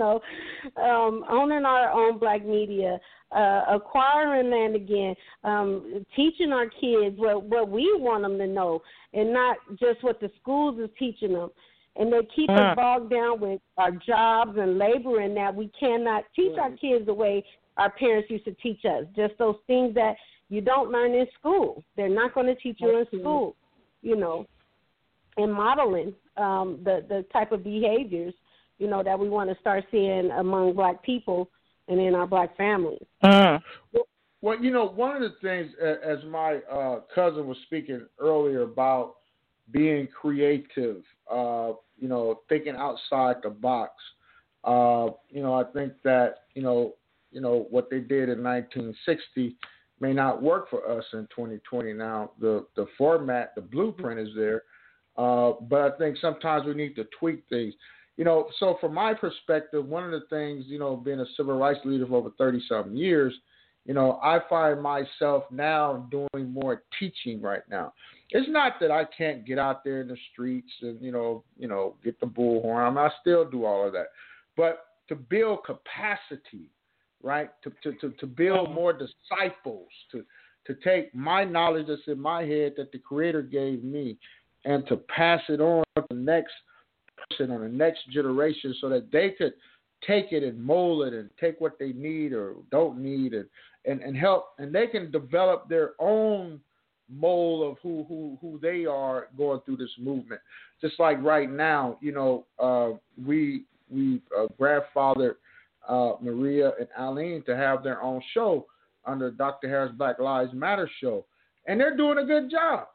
owning our own Black media, acquiring land again, teaching our kids what we want them to know and not just what the schools is teaching them. And they keep us bogged down with our jobs and labor, and that we cannot teach our kids the way our parents used to teach us, just those things that you don't learn in school. They're not going to teach you in school, and modeling the type of behaviors, that we want to start seeing among Black people and in our Black families. Well, one of the things, as my cousin was speaking earlier about being creative, thinking outside the box, I think that, what they did in 1960 may not work for us in 2020. Now, the format, the blueprint is there, but I think sometimes we need to tweak things. So from my perspective, one of the things, being a civil rights leader for over 30-something years, I find myself now doing more teaching right now. It's not that I can't get out there in the streets and, get the bullhorn. I mean, I still do all of that. But to build capacity, right, to build more disciples, to take my knowledge that's in my head that the Creator gave me and to pass it on to the next person or the next generation so that they could take it and mold it and take what they need or don't need and help, and they can develop their own mold of who they are going through this movement. Just like right now, we grandfathered Maria and Aline to have their own show under Dr. Harris Black Lives Matter show, and they're doing a good job,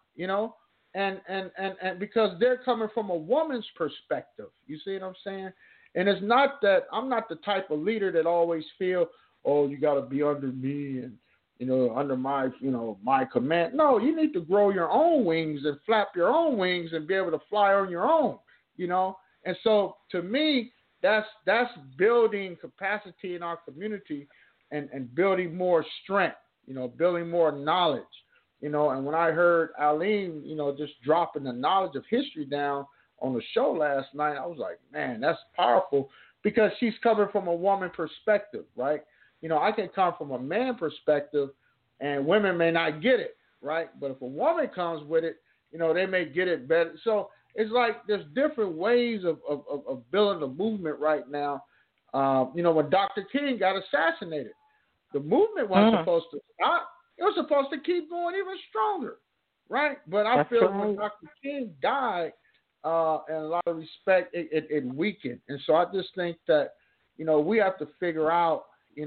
and because they're coming from a woman's perspective. You see what I'm saying? And it's not that I'm not the type of leader that always feel, oh, you got to be under me and under my my command. No, you need to grow your own wings and flap your own wings and be able to fly on your own. And so to me, that's building capacity in our community and building more strength, building more knowledge, and when I heard Aline, just dropping the knowledge of history down on the show last night, I was like, man, that's powerful because she's coming from a woman perspective, right? I can come from a man perspective and women may not get it, right? But if a woman comes with it, they may get it better. So it's like there's different ways of building the movement right now. When Dr. King got assassinated, the movement wasn't supposed to stop. It was supposed to keep going even stronger, right? But I feel when Dr. King died, and a lot of respect, it weakened. And so I just think that, we have to figure out,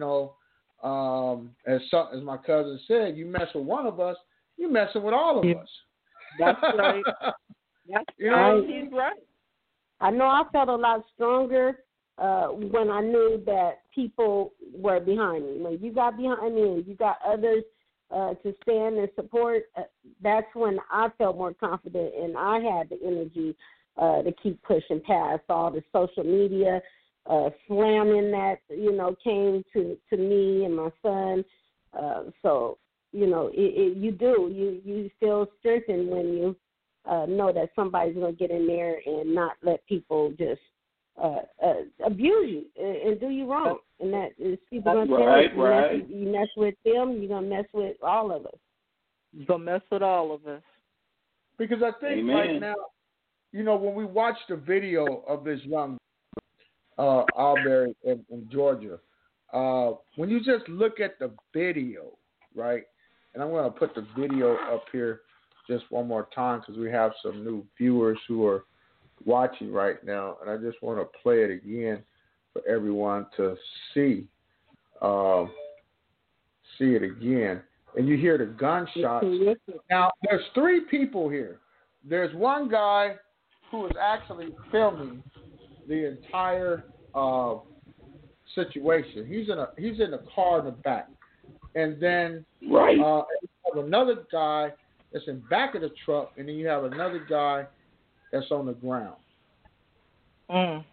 as my cousin said, you mess with one of us, you messing with all of us. That's right. That's right. He's right. I know I felt a lot stronger when I knew that people were behind me. When you got behind me and you got others to stand and support, that's when I felt more confident and I had the energy to keep pushing past all the social media slamming that, came to me and my son. So, you feel strengthened when you know that somebody's going to get in there and not let people just abuse you and do you wrong. And that is people going to tell you, you mess with them, you're going to mess with all of us. You're going to mess with all of us. Because I think right now, when we watch the video of this young Arbery in Georgia, when you just look at the video, right, and I'm going to put the video up here just one more time because we have some new viewers who are watching right now, and I just want to play it again for everyone to see it again. And you hear the gunshots. Now, there's 3 people here. There's one guy who is actually filming the entire situation. He's in a car in the back, and then you have another guy that's in back of the truck, and then you have another guy that's on the ground. And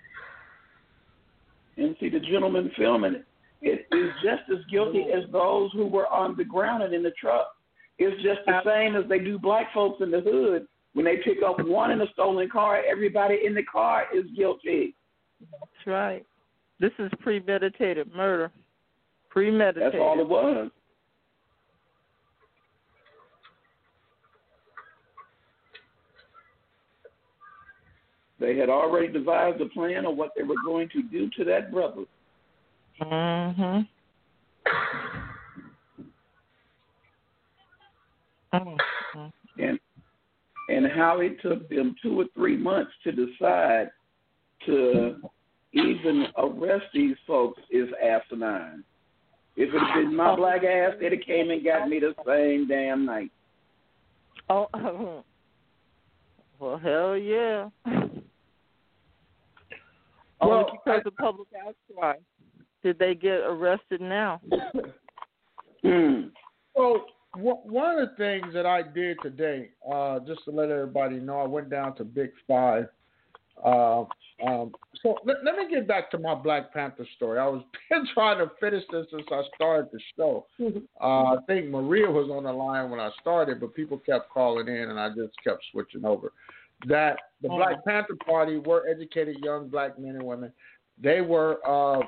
see, the gentleman filming it is just as guilty as those who were on the ground and in the truck. It's just the same as they do black folks in the hood. When they pick up one in a stolen car, everybody in the car is guilty. That's right. This is premeditated murder. Premeditated. That's all it was. They had already devised a plan of what they were going to do to that brother. Mm-hmm. And how it took them 2 or 3 months to decide to even arrest these folks is asinine. If it had been my black ass, they'd have came and got me the same damn night. Oh, well, hell yeah. Only because of public outcry did they get arrested now. So one of the things that I did today, just to let everybody know, I went down to Big 5. So let me get back to my Black Panther story. I was been trying to finish this since I started the show. I think Maria was on the line when I started, but people kept calling in, and I just kept switching over. That the Black Panther Party were educated young black men and women. They were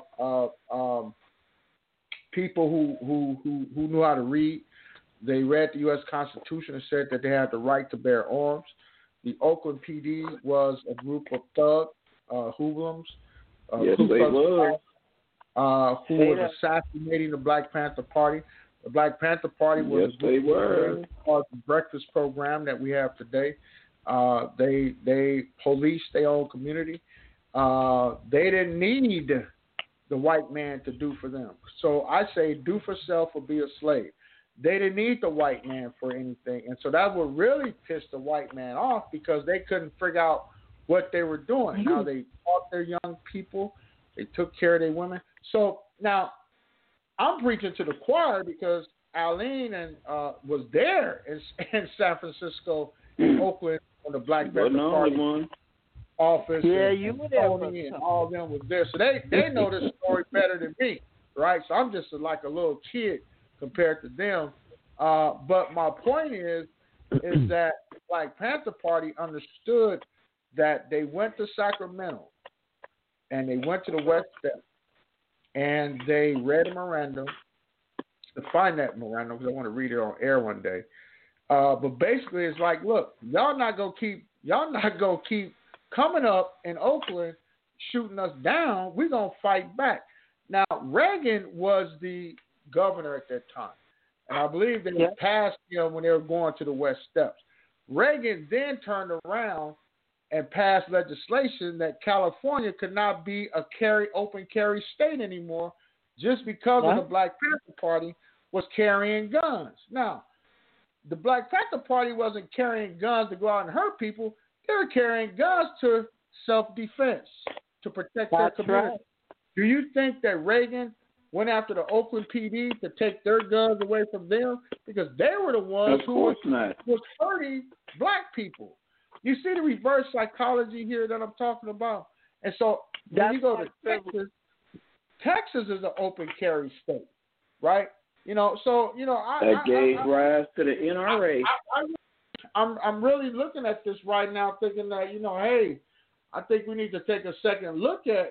people who knew how to read. They read the U.S. Constitution and said that they had the right to bear arms. The Oakland PD was a group of thugs, hoodlums, yes, they were. Who was assassinating the Black Panther Party. The Black Panther Party was part of the breakfast program that we have today. They policed their own community. They didn't need the white man to do for them. So I say do for self or be a slave. They didn't need the white man for anything. And so that would really piss the white man off because they couldn't figure out what they were doing. Now they taught their young people. They took care of their women. So now I'm preaching to the choir because Aline was there in San Francisco, in Oakland, on the Black Panther Party office. Yeah, and you were there. And all of them was there. So they know this story better than me, right? So I'm just like a little kid compared to them. But my point is that the Black Panther Party understood that they went to Sacramento and they went to the West Step and they read a memorandum. To find that memorandum because I want to read it on air one day. But basically, it's like, look, y'all not gonna keep coming up in Oakland shooting us down. We're gonna fight back. Now, Reagan was the governor at that time. And I believe they passed him when they were going to the West Steps. Reagan then turned around and passed legislation that California could not be a open carry state anymore just because of the Black Panther Party was carrying guns. Now, the Black Panther Party wasn't carrying guns to go out and hurt people. They were carrying guns to self-defense, to protect their community. Right. Do you think that Reagan went after the Oakland PD to take their guns away from them? Because they were the ones who was hurting black people. You see the reverse psychology here that I'm talking about? And so when you go to Texas, Texas is an open carry state, right? That gave rise to the NRA. I'm really looking at this right now, thinking that hey, I think we need to take a second look at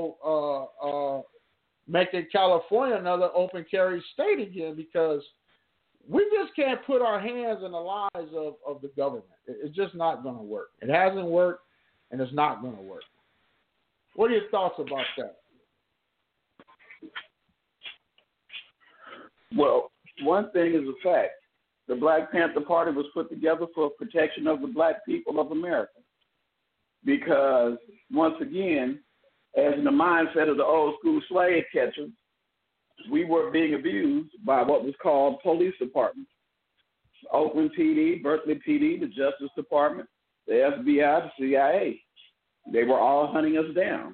making California another open carry state again, because we just can't put our hands in the lives of the government. It's just not going to work. It hasn't worked, and it's not going to work. What are your thoughts about that? Well, one thing is a fact. The Black Panther Party was put together for protection of the black people of America. Because, once again, as in the mindset of the old school slave catchers, we were being abused by what was called police departments. Oakland PD, Berkeley PD, the Justice Department, the FBI, the CIA. They were all hunting us down.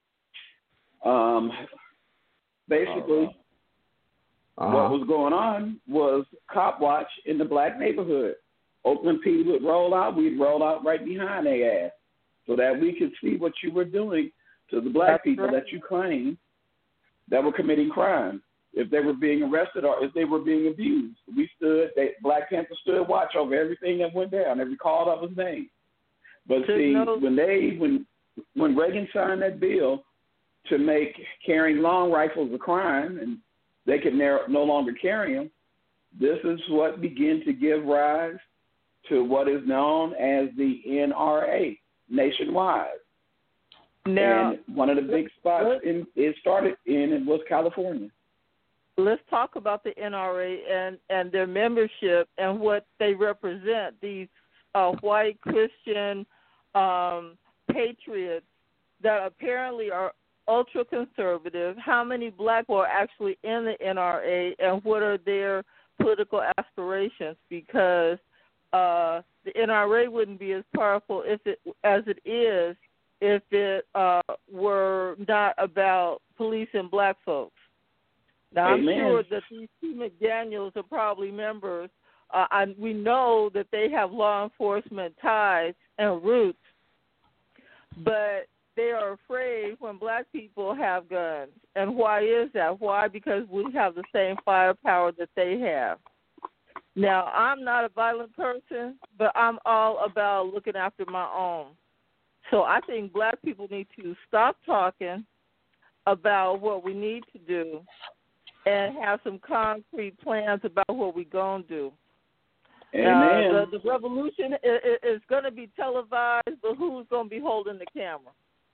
Basically, what was going on was cop watch in the black neighborhood. Oakland PD would roll out, we'd roll out right behind their ass so that we could see what you were doing to the black people that you claim that were committing crime, if they were being arrested or if they were being abused. Black Panther stood watch over everything that went down, every call of his name. But see, when Reagan signed that bill to make carrying long rifles a crime and they could no longer carry them, this is what began to give rise to what is known as the NRA nationwide. Now, and one of the big spots it was California. Let's talk about the NRA and their membership and what they represent, these white Christian patriots that apparently are ultra-conservative. How many black people are actually in the NRA, and what are their political aspirations? Because the NRA wouldn't be as powerful as it is if it were not about policing black folks. Now, I'm sure that these two McDaniels are probably members. We know that they have law enforcement ties and roots, but they are afraid when black people have guns. And why is that? Why? Because we have the same firepower that they have. Now, I'm not a violent person, but I'm all about looking after my own. So I think black people need to stop talking about what we need to do and have some concrete plans about what we're going to do. Amen. The revolution is going to be televised, but who's going to be holding the camera?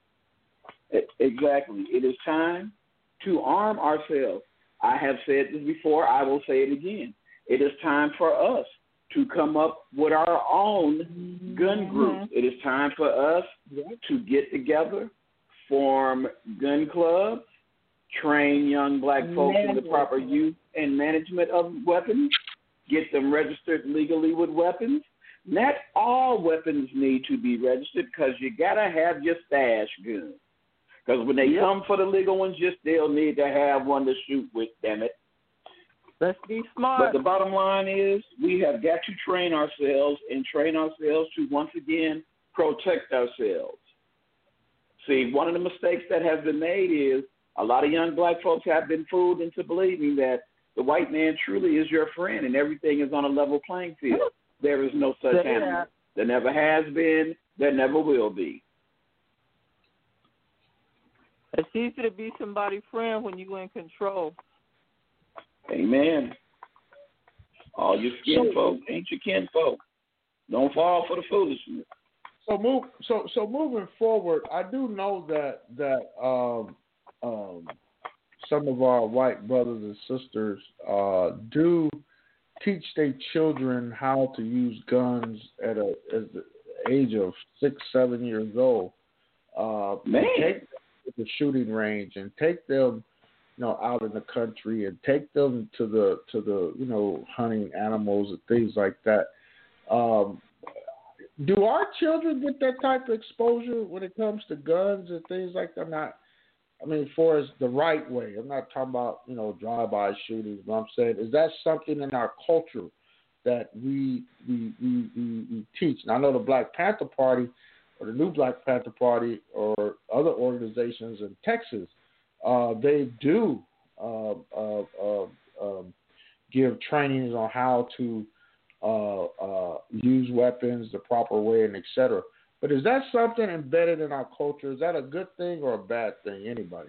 Exactly. It is time to arm ourselves. I have said this before. I will say it again. It is time for us to come up with our own gun group. It is time for us to get together, form gun clubs, train young black folks in the proper use and management of weapons, get them registered legally with weapons. Not all weapons need to be registered because you got to have your stash gun. Because when they come for the legal ones, you still need to have one to shoot with, damn it. Let's be smart. But the bottom line is we have got to train ourselves to once again protect ourselves. See, one of the mistakes that has been made is a lot of young black folks have been fooled into believing that the white man truly is your friend and everything is on a level playing field. There is no such animal. There never has been. There never will be. It's easy to be somebody's friend when you're in control. Amen. All your skin folk ain't your kin folk. Don't fall for the foolishness. So moving forward, I do know that some of our white brothers and sisters do teach their children how to use guns at the age of 6, 7 years old. Take them to the shooting range and take them, out in the country and take them to the hunting animals and things like that. Do our children get that type of exposure when it comes to guns and things like that? For as the right way. I'm not talking about, drive-by shootings. But I'm saying, is that something in our culture that we teach? And I know the Black Panther Party or the new Black Panther Party or other organizations in Texas, they do give trainings on how to use weapons the proper way and et cetera. But is that something embedded in our culture? Is that a good thing or a bad thing? Anybody?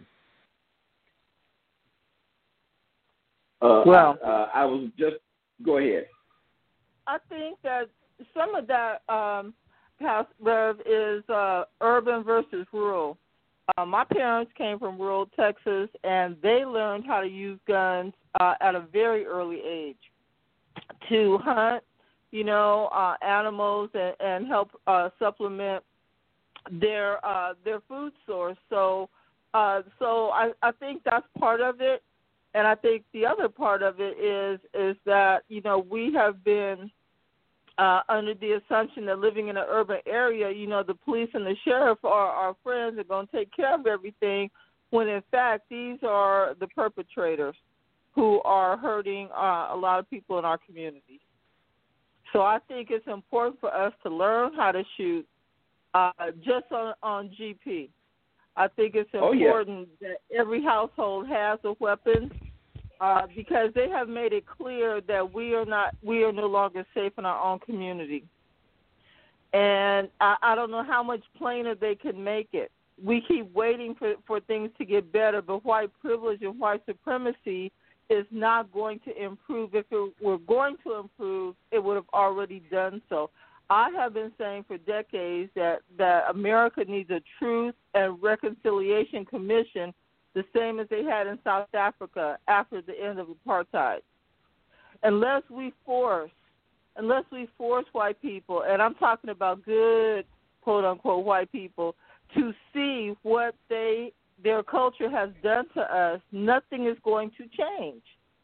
I was just go ahead. I think that some of that, Pastor Rev, is urban versus rural. My parents came from rural Texas, and they learned how to use guns at a very early age to hunt, animals and help supplement their food source. So I think that's part of it, and I think the other part of it is that we have been under the assumption that living in an urban area, the police and the sheriff are our friends and going to take care of everything, when in fact these are the perpetrators who are hurting a lot of people in our community. So I think it's important for us to learn how to shoot just on GP. I think it's important that every household has a weapon because they have made it clear that we are no longer safe in our own community. And I don't know how much plainer they can make it. We keep waiting for things to get better, but white privilege and white supremacy is not going to improve. If it were going to improve, it would have already done so. I have been saying for decades that America needs a Truth and Reconciliation Commission, the same as they had in South Africa after the end of apartheid. Unless we force white people, and I'm talking about good, quote-unquote, white people, to see what their culture has done to us, nothing is going to change.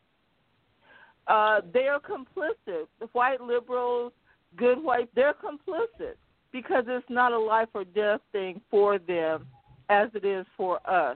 They are complicit. The white liberals, good white, they're complicit because it's not a life or death thing for them as it is for us.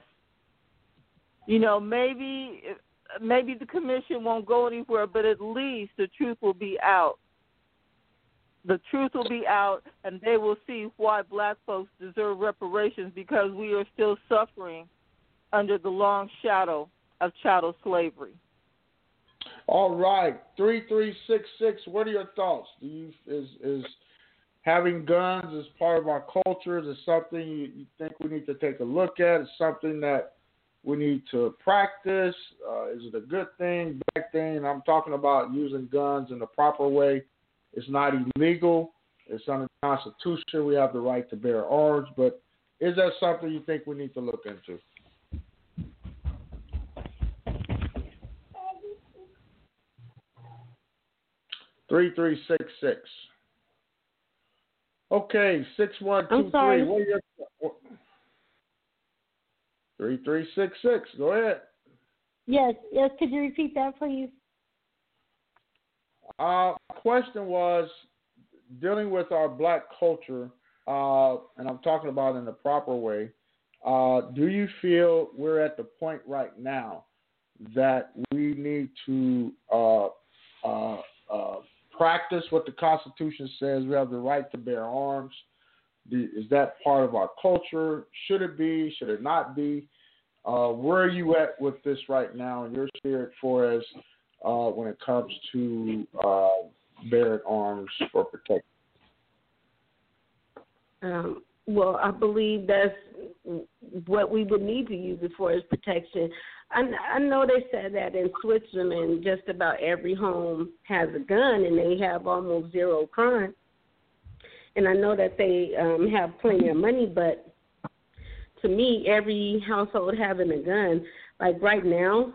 Maybe the commission won't go anywhere, but at least the truth will be out. The truth will be out, and they will see why black folks deserve reparations, because we are still suffering under the long shadow of chattel slavery. All right, 3366. What are your thoughts? Is having guns as part of our culture? Is it something you think we need to take a look at? Is something that we need to practice? Is it a good thing, bad thing? I'm talking about using guns in the proper way. It's not illegal. It's under the Constitution. We have the right to bear arms. But is that something you think we need to look into? Three 366. Okay, 6123. I'm sorry. What are your 3366? Go ahead. Yes. Could you repeat that, please? Question was dealing with our black culture, and I'm talking about in the proper way. Do you feel we're at the point right now that we need to practice what the Constitution says? We have the right to bear arms. Is that part of our culture? Should it be? Should it not be? Where are you at with this right now in your spirit for as when it comes to bearing arms for protection? Well, I believe that's what we would need to use it for, is protection. I know they said that in Switzerland just about every home has a gun and they have almost zero crime. And I know that they have plenty of money, but to me, every household having a gun. Like right now,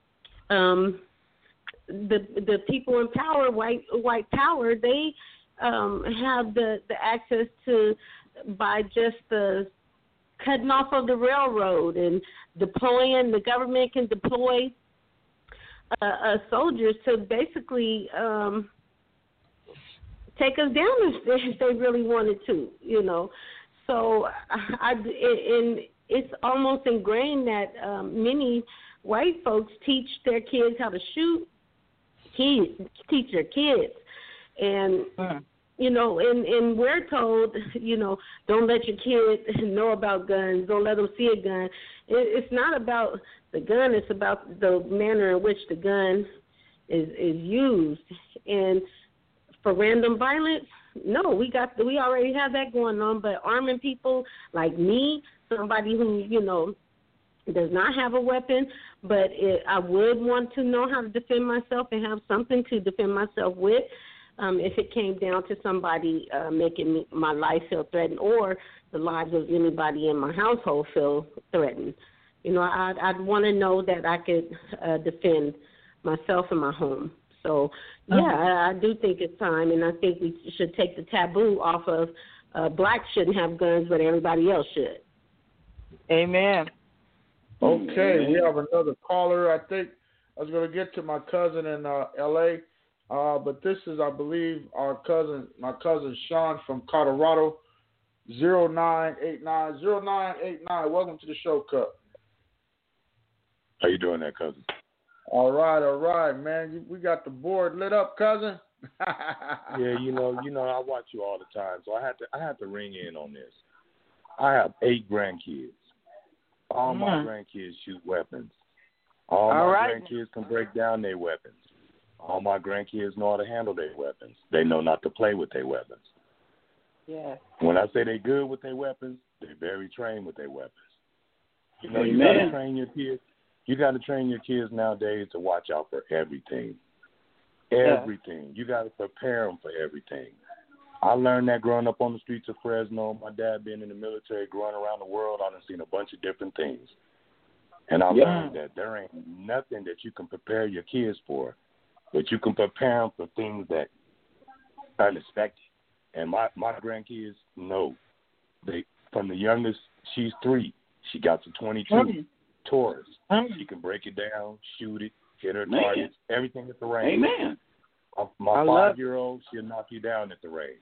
the people in power, white power, they have the access to by just the cutting off of the railroad and deploying. The government can deploy soldiers to basically take us down if they really wanted to, you know. So it's almost ingrained that many white folks teach their kids how to shoot, teach their kids. And, you know, and we're told, you know, don't let your kid know about guns, don't let them see a gun. It's not about the gun, it's about the manner in which the gun is used. And for random violence, no, we already have that going on. But arming people like me, somebody who, you know, does not have a weapon, but I would want to know how to defend myself and have something to defend myself with. If it came down to somebody making my life feel threatened or the lives of anybody in my household feel threatened, you know, I'd want to know that I could defend myself and my home. So, yeah, I do think it's time, and I think we should take the taboo off of blacks shouldn't have guns, but everybody else should. Amen. Okay, we have another caller. I think I was going to get to my cousin in L.A., but this is, I believe, my cousin Sean from Colorado, 0989. 0989, welcome to the show, Cup. How you doing there, cousin? All right, man. We got the board lit up, cousin. Yeah, you know, I watch you all the time, so I had to ring in on this. I have 8 grandkids. All my grandkids shoot weapons. All my grandkids can break down their weapons. All my grandkids know how to handle their weapons. They know not to play with their weapons. Yeah. When I say they're good with their weapons, they're very trained with their weapons. You know, you got to train your kids. You got to train your kids nowadays to watch out for everything. Everything. You got to prepare them for everything. I learned that growing up on the streets of Fresno. My dad being in the military, growing around the world, I've seen a bunch of different things. And I learned that there ain't nothing that you can prepare your kids for, but you can prepare them for things that are unexpected. And my grandkids know. From the youngest, she's 3. She got to 22. Taurus. She can break it down, shoot it, hit her targets, everything at the range. Amen. My 5-year-old, she'll knock you down at the range.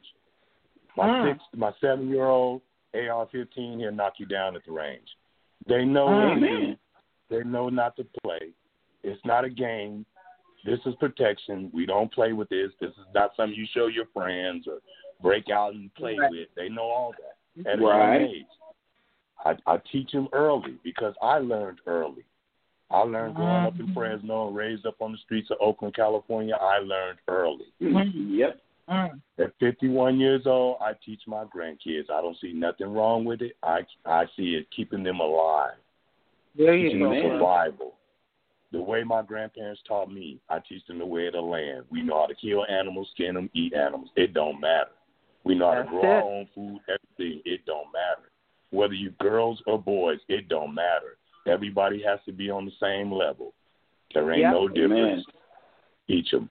My 7-year-old, AR-15, he'll knock you down at the range. They know what to do. They know not to play. It's not a game. This is protection. We don't play with this. This is not something you show your friends or break out and play with. They know all that at a young age. I teach them early because I learned early. I learned growing up in Fresno and raised up on the streets of Oakland, California. I learned early. Yep. At 51 years old, I teach my grandkids. I don't see nothing wrong with it. I see it keeping them alive, teaching them survival. The way my grandparents taught me, I teach them the way of the land. We know how to kill animals, skin them, eat animals. It don't matter. We know how to grow our own food, everything. It don't matter. Whether you girls or boys, it don't matter. Everybody has to be on the same level. There ain't no difference. Teach them.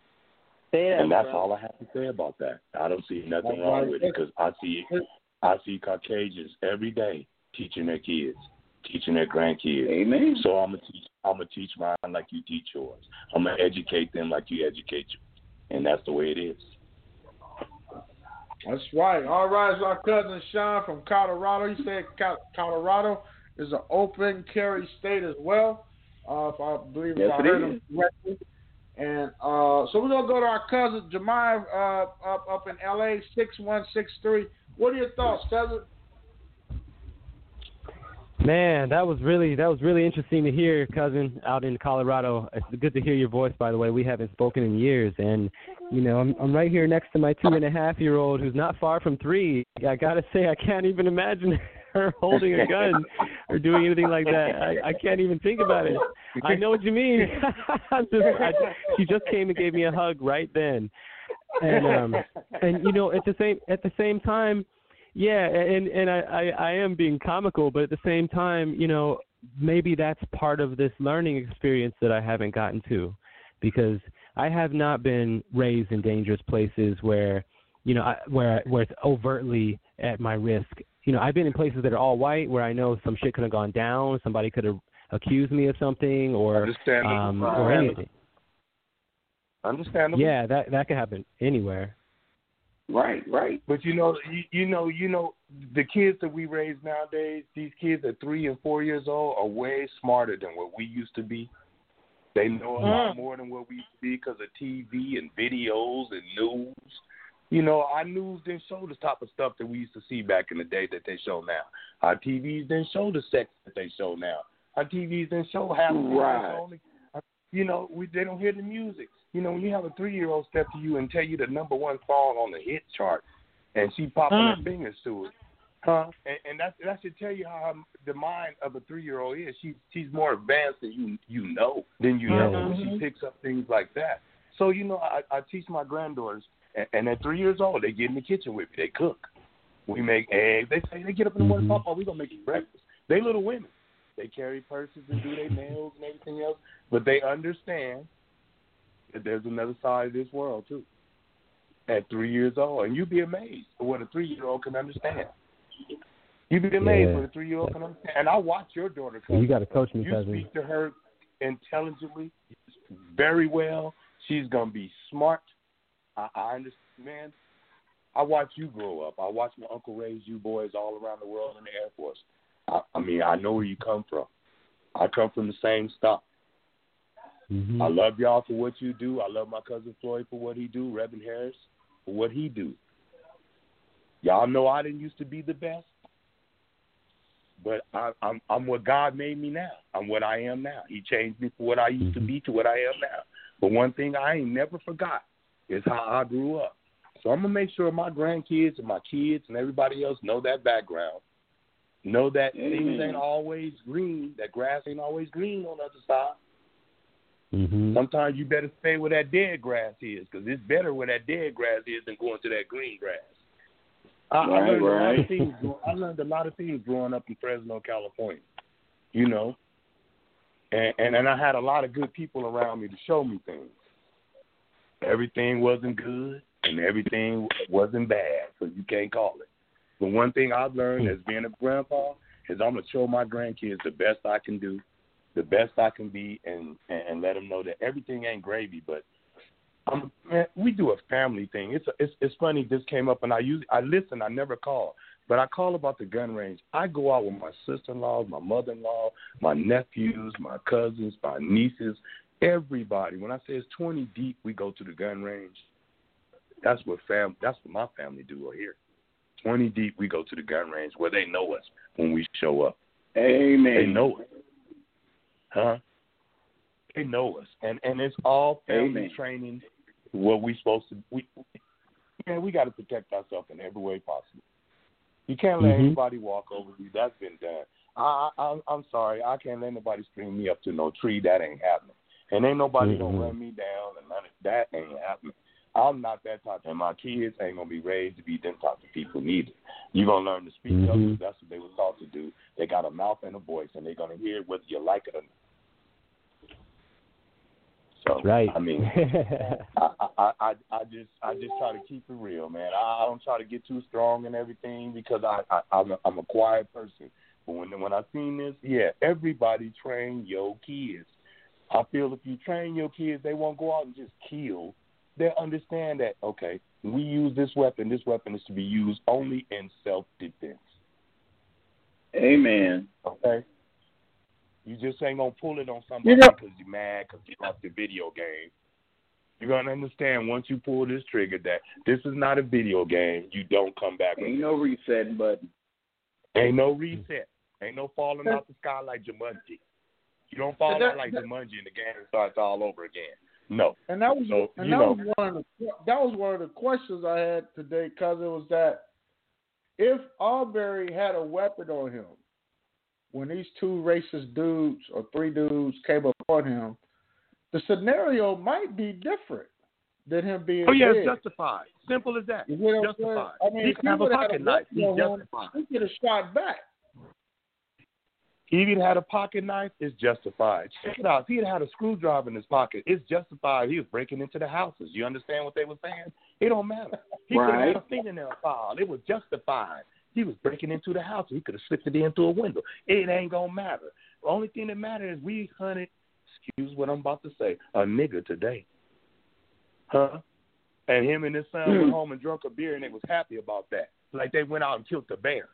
And that's all I have to say about that. I don't see nothing wrong with it because I see Caucasians every day teaching their kids, teaching their grandkids. Amen. So I'm gonna teach mine like you teach yours. I'm gonna educate them like you educate you, and that's the way it is. That's right. All right, it's our cousin Sean from Colorado. He said Colorado is an open carry state as well. If I believe I heard him correctly. And so we're gonna go to our cousin Jemiah up in LA, 6163. What are your thoughts, cousin? Man, that was really interesting to hear, cousin, out in Colorado. It's good to hear your voice, by the way. We haven't spoken in years, and you know, I'm right here next to my 2.5-year-old who's not far from 3. I gotta say, I can't even imagine her holding a gun or doing anything like that. I can't even think about it. I know what you mean. She just came and gave me a hug right then, and you know, at the same time, Yeah, and I am being comical, but at the same time, maybe that's part of this learning experience that I haven't gotten to, because I have not been raised in dangerous places where, where it's overtly at my risk. I've been in places that are all white where I know some shit could have gone down, somebody could have accused me of something or anything. Understandable. Yeah, that could happen anywhere. Right. But you know, the kids that we raise nowadays, these kids at 3 and 4 years old are way smarter than what we used to be. They know a lot more than what we used to be because of TV and videos and news. Our news didn't show the type of stuff that we used to see back in the day that they show now. Our TVs didn't show the sex that they show now. Our TVs didn't show half of it. They don't hear the music. When you have a 3-year-old step to you and tell you the number one song on the hit chart, and she popping her fingers to it, and that should tell you how the mind of a 3-year-old is. She's more advanced than you know when she picks up things like that. So I teach my granddaughters, and at 3 years old, they get in the kitchen with me. They cook. We make eggs. They get up in the morning, Papa, we gonna make you breakfast. They little women. They carry purses and do their nails and everything else, but they understand that there's another side of this world too. At 3 years old, and you'd be amazed at what a 3-year-old can understand. You'd be amazed what a 3-year-old can understand. And I watch your daughter. You got to coach me, you cousin. You speak to her intelligently, very well. She's gonna be smart. I understand, man. I watch you grow up. I watch my uncle raise you boys all around the world in the Air Force. I know where you come from. I come from the same stock. I love y'all for what you do. I love my cousin Floyd for what he do, Reverend Harris for what he do. Y'all know I didn't used to be the best, but I'm what God made me now. I'm what I am now. He changed me from what I used to be to what I am now. But one thing I ain't never forgot is how I grew up. So I'm going to make sure my grandkids and my kids and everybody else know that background. Know that things ain't always green, that grass ain't always green on the other side. Sometimes you better stay where that dead grass is, because it's better where that dead grass is than going to that green grass. I learned a lot of things growing up in Fresno, California, and I had a lot of good people around me to show me things. Everything wasn't good and everything wasn't bad, so you can't call it. But one thing I've learned as being a grandpa is I'm going to show my grandkids the best I can do, the best I can be, and let them know that everything ain't gravy. But we do a family thing. It's funny. This came up, and I listen. I never call, but I call about the gun range. I go out with my sister-in-law, my mother-in-law, my nephews, my cousins, my nieces, everybody. When I say it's 20 deep, we go to the gun range. That's what my family do here. 20 deep, we go to the gun range where they know us when we show up. Amen. They know us. They know us. And it's all family training, what we supposed to we got to protect ourselves in every way possible. You can't let anybody walk over you. That's been done. I'm sorry. I can't let nobody string me up to no tree. That ain't happening. And ain't nobody going to run me down, and none of that ain't happening. I'm not that type, and my kids ain't going to be raised to be them type of people neither. You're going to learn to speak up. That's what they were taught to do. They got a mouth and a voice, and they're going to hear it whether you like it or not. So, right. I mean, I just try to keep it real, man. I don't try to get too strong and everything because I'm a quiet person. But when I seen this, everybody train your kids. I feel if you train your kids, they won't go out and just kill. They'll understand that, okay, we use this weapon is to be used only in self-defense. Amen. Okay? You just ain't going to pull it on somebody because you're mad because you lost the video game. You're going to understand once you pull this trigger that this is not a video game. You don't come back. Ain't no reset button. Ain't no reset. Ain't no falling out the sky like Jumanji. You don't fall out like Jumanji and the game starts all over again. No. And that was one of the questions I had today, because it was that if Arbery had a weapon on him when these two racist dudes or three dudes came upon him, the scenario might be different than him being dead. It's justified. Simple as that. Justified. I mean, he can have a pocket knife. He's justified. He could have shot back. He even had a pocket knife. It's justified. Check it out. If he had a screwdriver in his pocket, it's justified. He was breaking into the houses. You understand what they were saying? It don't matter. He could have had a fingernail file. It was justified. He was breaking into the house. He could have slipped it in through a window. It ain't gonna matter. The only thing that matters is we hunted. Excuse what I'm about to say. A nigga today, huh? And him and his son went home and drank a beer, and they was happy about that. Like they went out and killed the bear.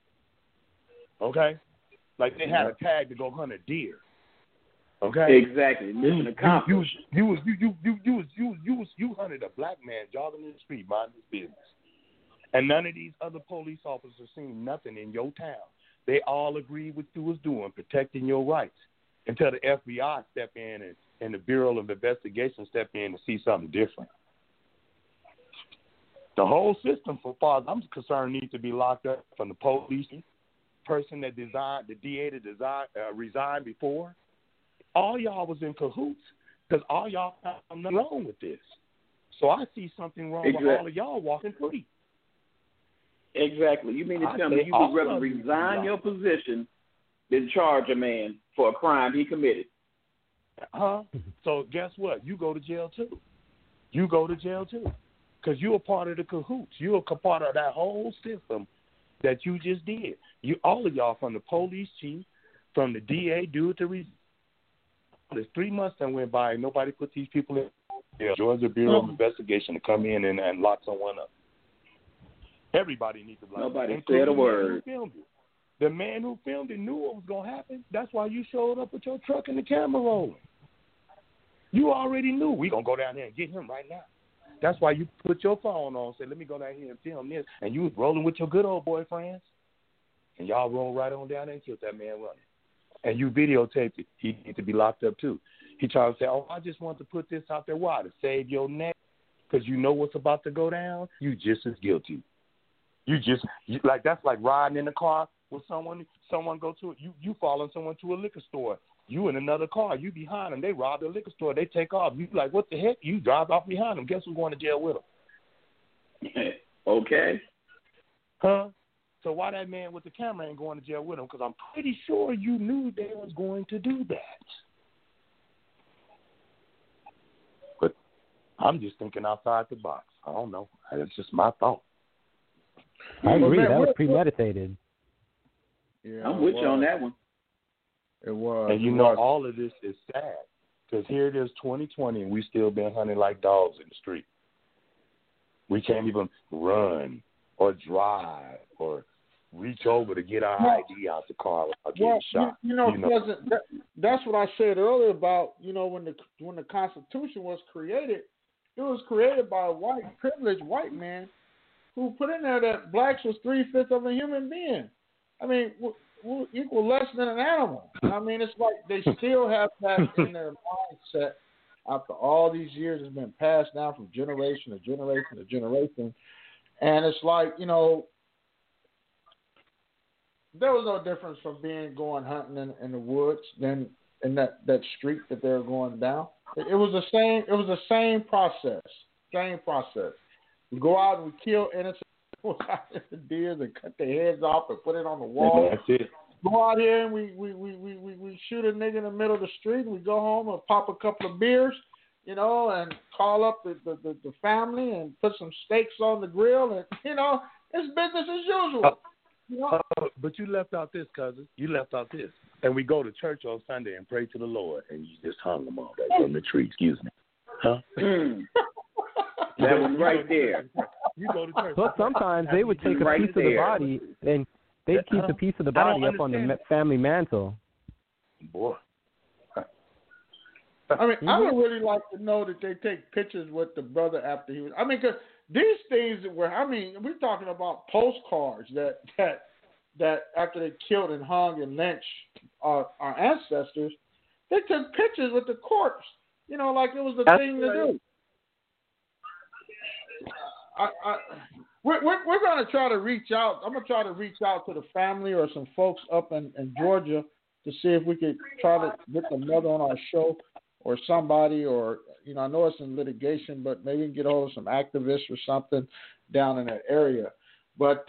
Okay. Like they had a tag to go hunt a deer. Okay. Exactly. Mission accomplished. You hunted a black man jogging in the street, minding his business, and none of these other police officers seen nothing in your town. They all agreed with you was doing, protecting your rights, until the FBI step in and the Bureau of Investigation step in to see something different. The whole system, so far as I'm concerned, needs to be locked up, from the police person that designed, the DA that resigned before. All y'all was in cahoots because all y'all found nothing wrong with this. So I see something wrong with all of y'all walking free. Exactly. You mean to tell me you would rather resign your position than charge a man for a crime he committed? So guess what? You go to jail too. Because you're a part of the cahoots. You're a part of that whole system that you just did. All of y'all, from the police chief, from the DA, due to reason. There's 3 months that went by and nobody put these people in jail. Georgia Bureau of Investigation to come in and lock someone up. Everybody needs to blame. Nobody said a word. The man who filmed it knew what was going to happen. That's why you showed up with your truck and the camera rolling. You already knew. We're going to go down there and get him right now. That's why you put your phone on and said, let me go down here and film this. And you was rolling with your good old boyfriends. And y'all rolled right on down there and killed that man running. And you videotaped it. He needs to be locked up too. He tried to say, I just want to put this out there. Why? To save your neck? Because you know what's about to go down? You just as guilty. That's like riding in a car with someone go to it. You following someone to a liquor store. You in another car. You behind them. They rob the liquor store. They take off. You like, what the heck? You drive off behind them. Guess who's going to jail with them? Okay. Huh? So why that man with the camera ain't going to jail with him? Because I'm pretty sure you knew they was going to do that. But I'm just thinking outside the box. I don't know. That's just my thought. I agree. That was premeditated. Yeah, I'm with you on that one. It was. And you know, all of this is sad. Because here it is, 2020, and we still been hunting like dogs in the street. We can't even run or drive or reach over to get our ID out the car without getting shot. That's what I said earlier about, when the Constitution was created, it was created by a privileged white man who put in there that blacks was 3/5 of a human being. I mean, we're equal less than an animal. I mean, it's like they still have that in their mindset after all these years. It's been passed down from generation to generation to generation. And it's like, there was no difference from going hunting in the woods than in that street that they were going down. It was the same. It was the same process. Same process. We go out and we kill innocent deer and cut their heads off and put it on the wall. That's it. Go out here and we shoot a nigga in the middle of the street and we go home and pop a couple of beers, and call up the family and put some steaks on the grill and it's business as usual. But you left out this, cousin. You left out this. And we go to church on Sunday and pray to the Lord, and you just hung them all that from the tree. Excuse me. Huh? That was right there. You go to church. But sometimes they would take a piece of the body and they'd keep a piece of the body up on the family mantle. Boy. I mean, I would really like to know that they take pictures with the brother after he was. I mean, because these things we're talking about postcards that after they killed and hung and lynched our ancestors, they took pictures with the corpse. Like it was the thing to do. We're going to try to reach out. I'm going to try to reach out to the family or some folks up in Georgia to see if we could try to get the mother on our show or somebody or, I know it's in litigation, but maybe we can get a hold of some activists or something down in that area. But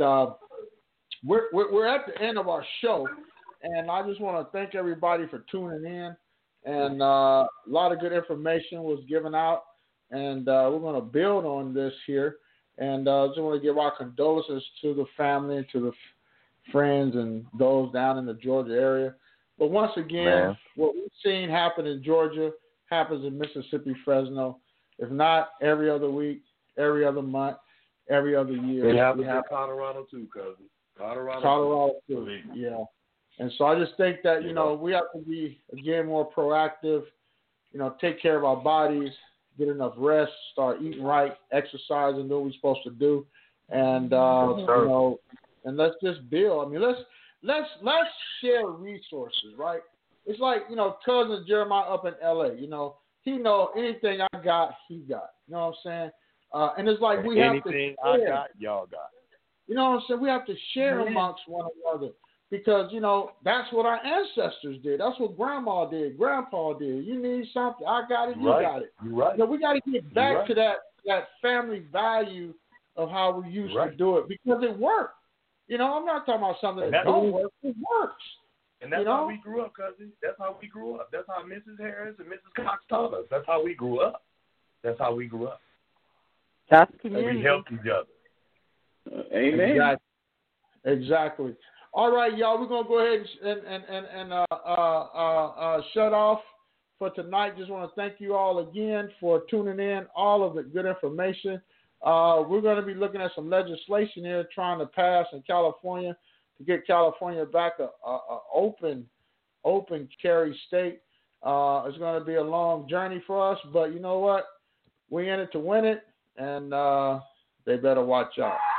we're at the end of our show, and I just want to thank everybody for tuning in. And a lot of good information was given out, and we're going to build on this here. And I just want to give our condolences to the family, to the friends, and those down in the Georgia area. But once again, what we've seen happen in Georgia happens in Mississippi, Fresno. If not every other week, every other month, every other year. It happens in Colorado too, cousin. Colorado too. Yeah. And so I just think that, we have to be, again, more proactive, take care of our bodies, get enough rest, start eating right, exercising, do what we're supposed to do. And, and let's just build. I mean, let's share resources, right? It's like, cousin Jeremiah up in L.A., he know anything I got, he got. You know what I'm saying? And it's like we have to share. Anything I got, y'all got. You know what I'm saying? We have to share amongst one another because, that's what our ancestors did. That's what grandma did, grandpa did. You need something, I got it, you got it. You're right. We got to get back to that family value of how we used to do it because it worked. I'm not talking about something that don't work. It works. And that's how we grew up, cousin. That's how we grew up. That's how Mrs. Harris and Mrs. Cox taught us. That's how we grew up. That's community. We helped each other. Amen. Exactly. All right, y'all. We're gonna go ahead and shut off for tonight. Just want to thank you all again for tuning in. All of the good information. We're going to be looking at some legislation here, trying to pass in California to get California back a open carry state. It's going to be a long journey for us, but you know what? We in it to win it, and they better watch out.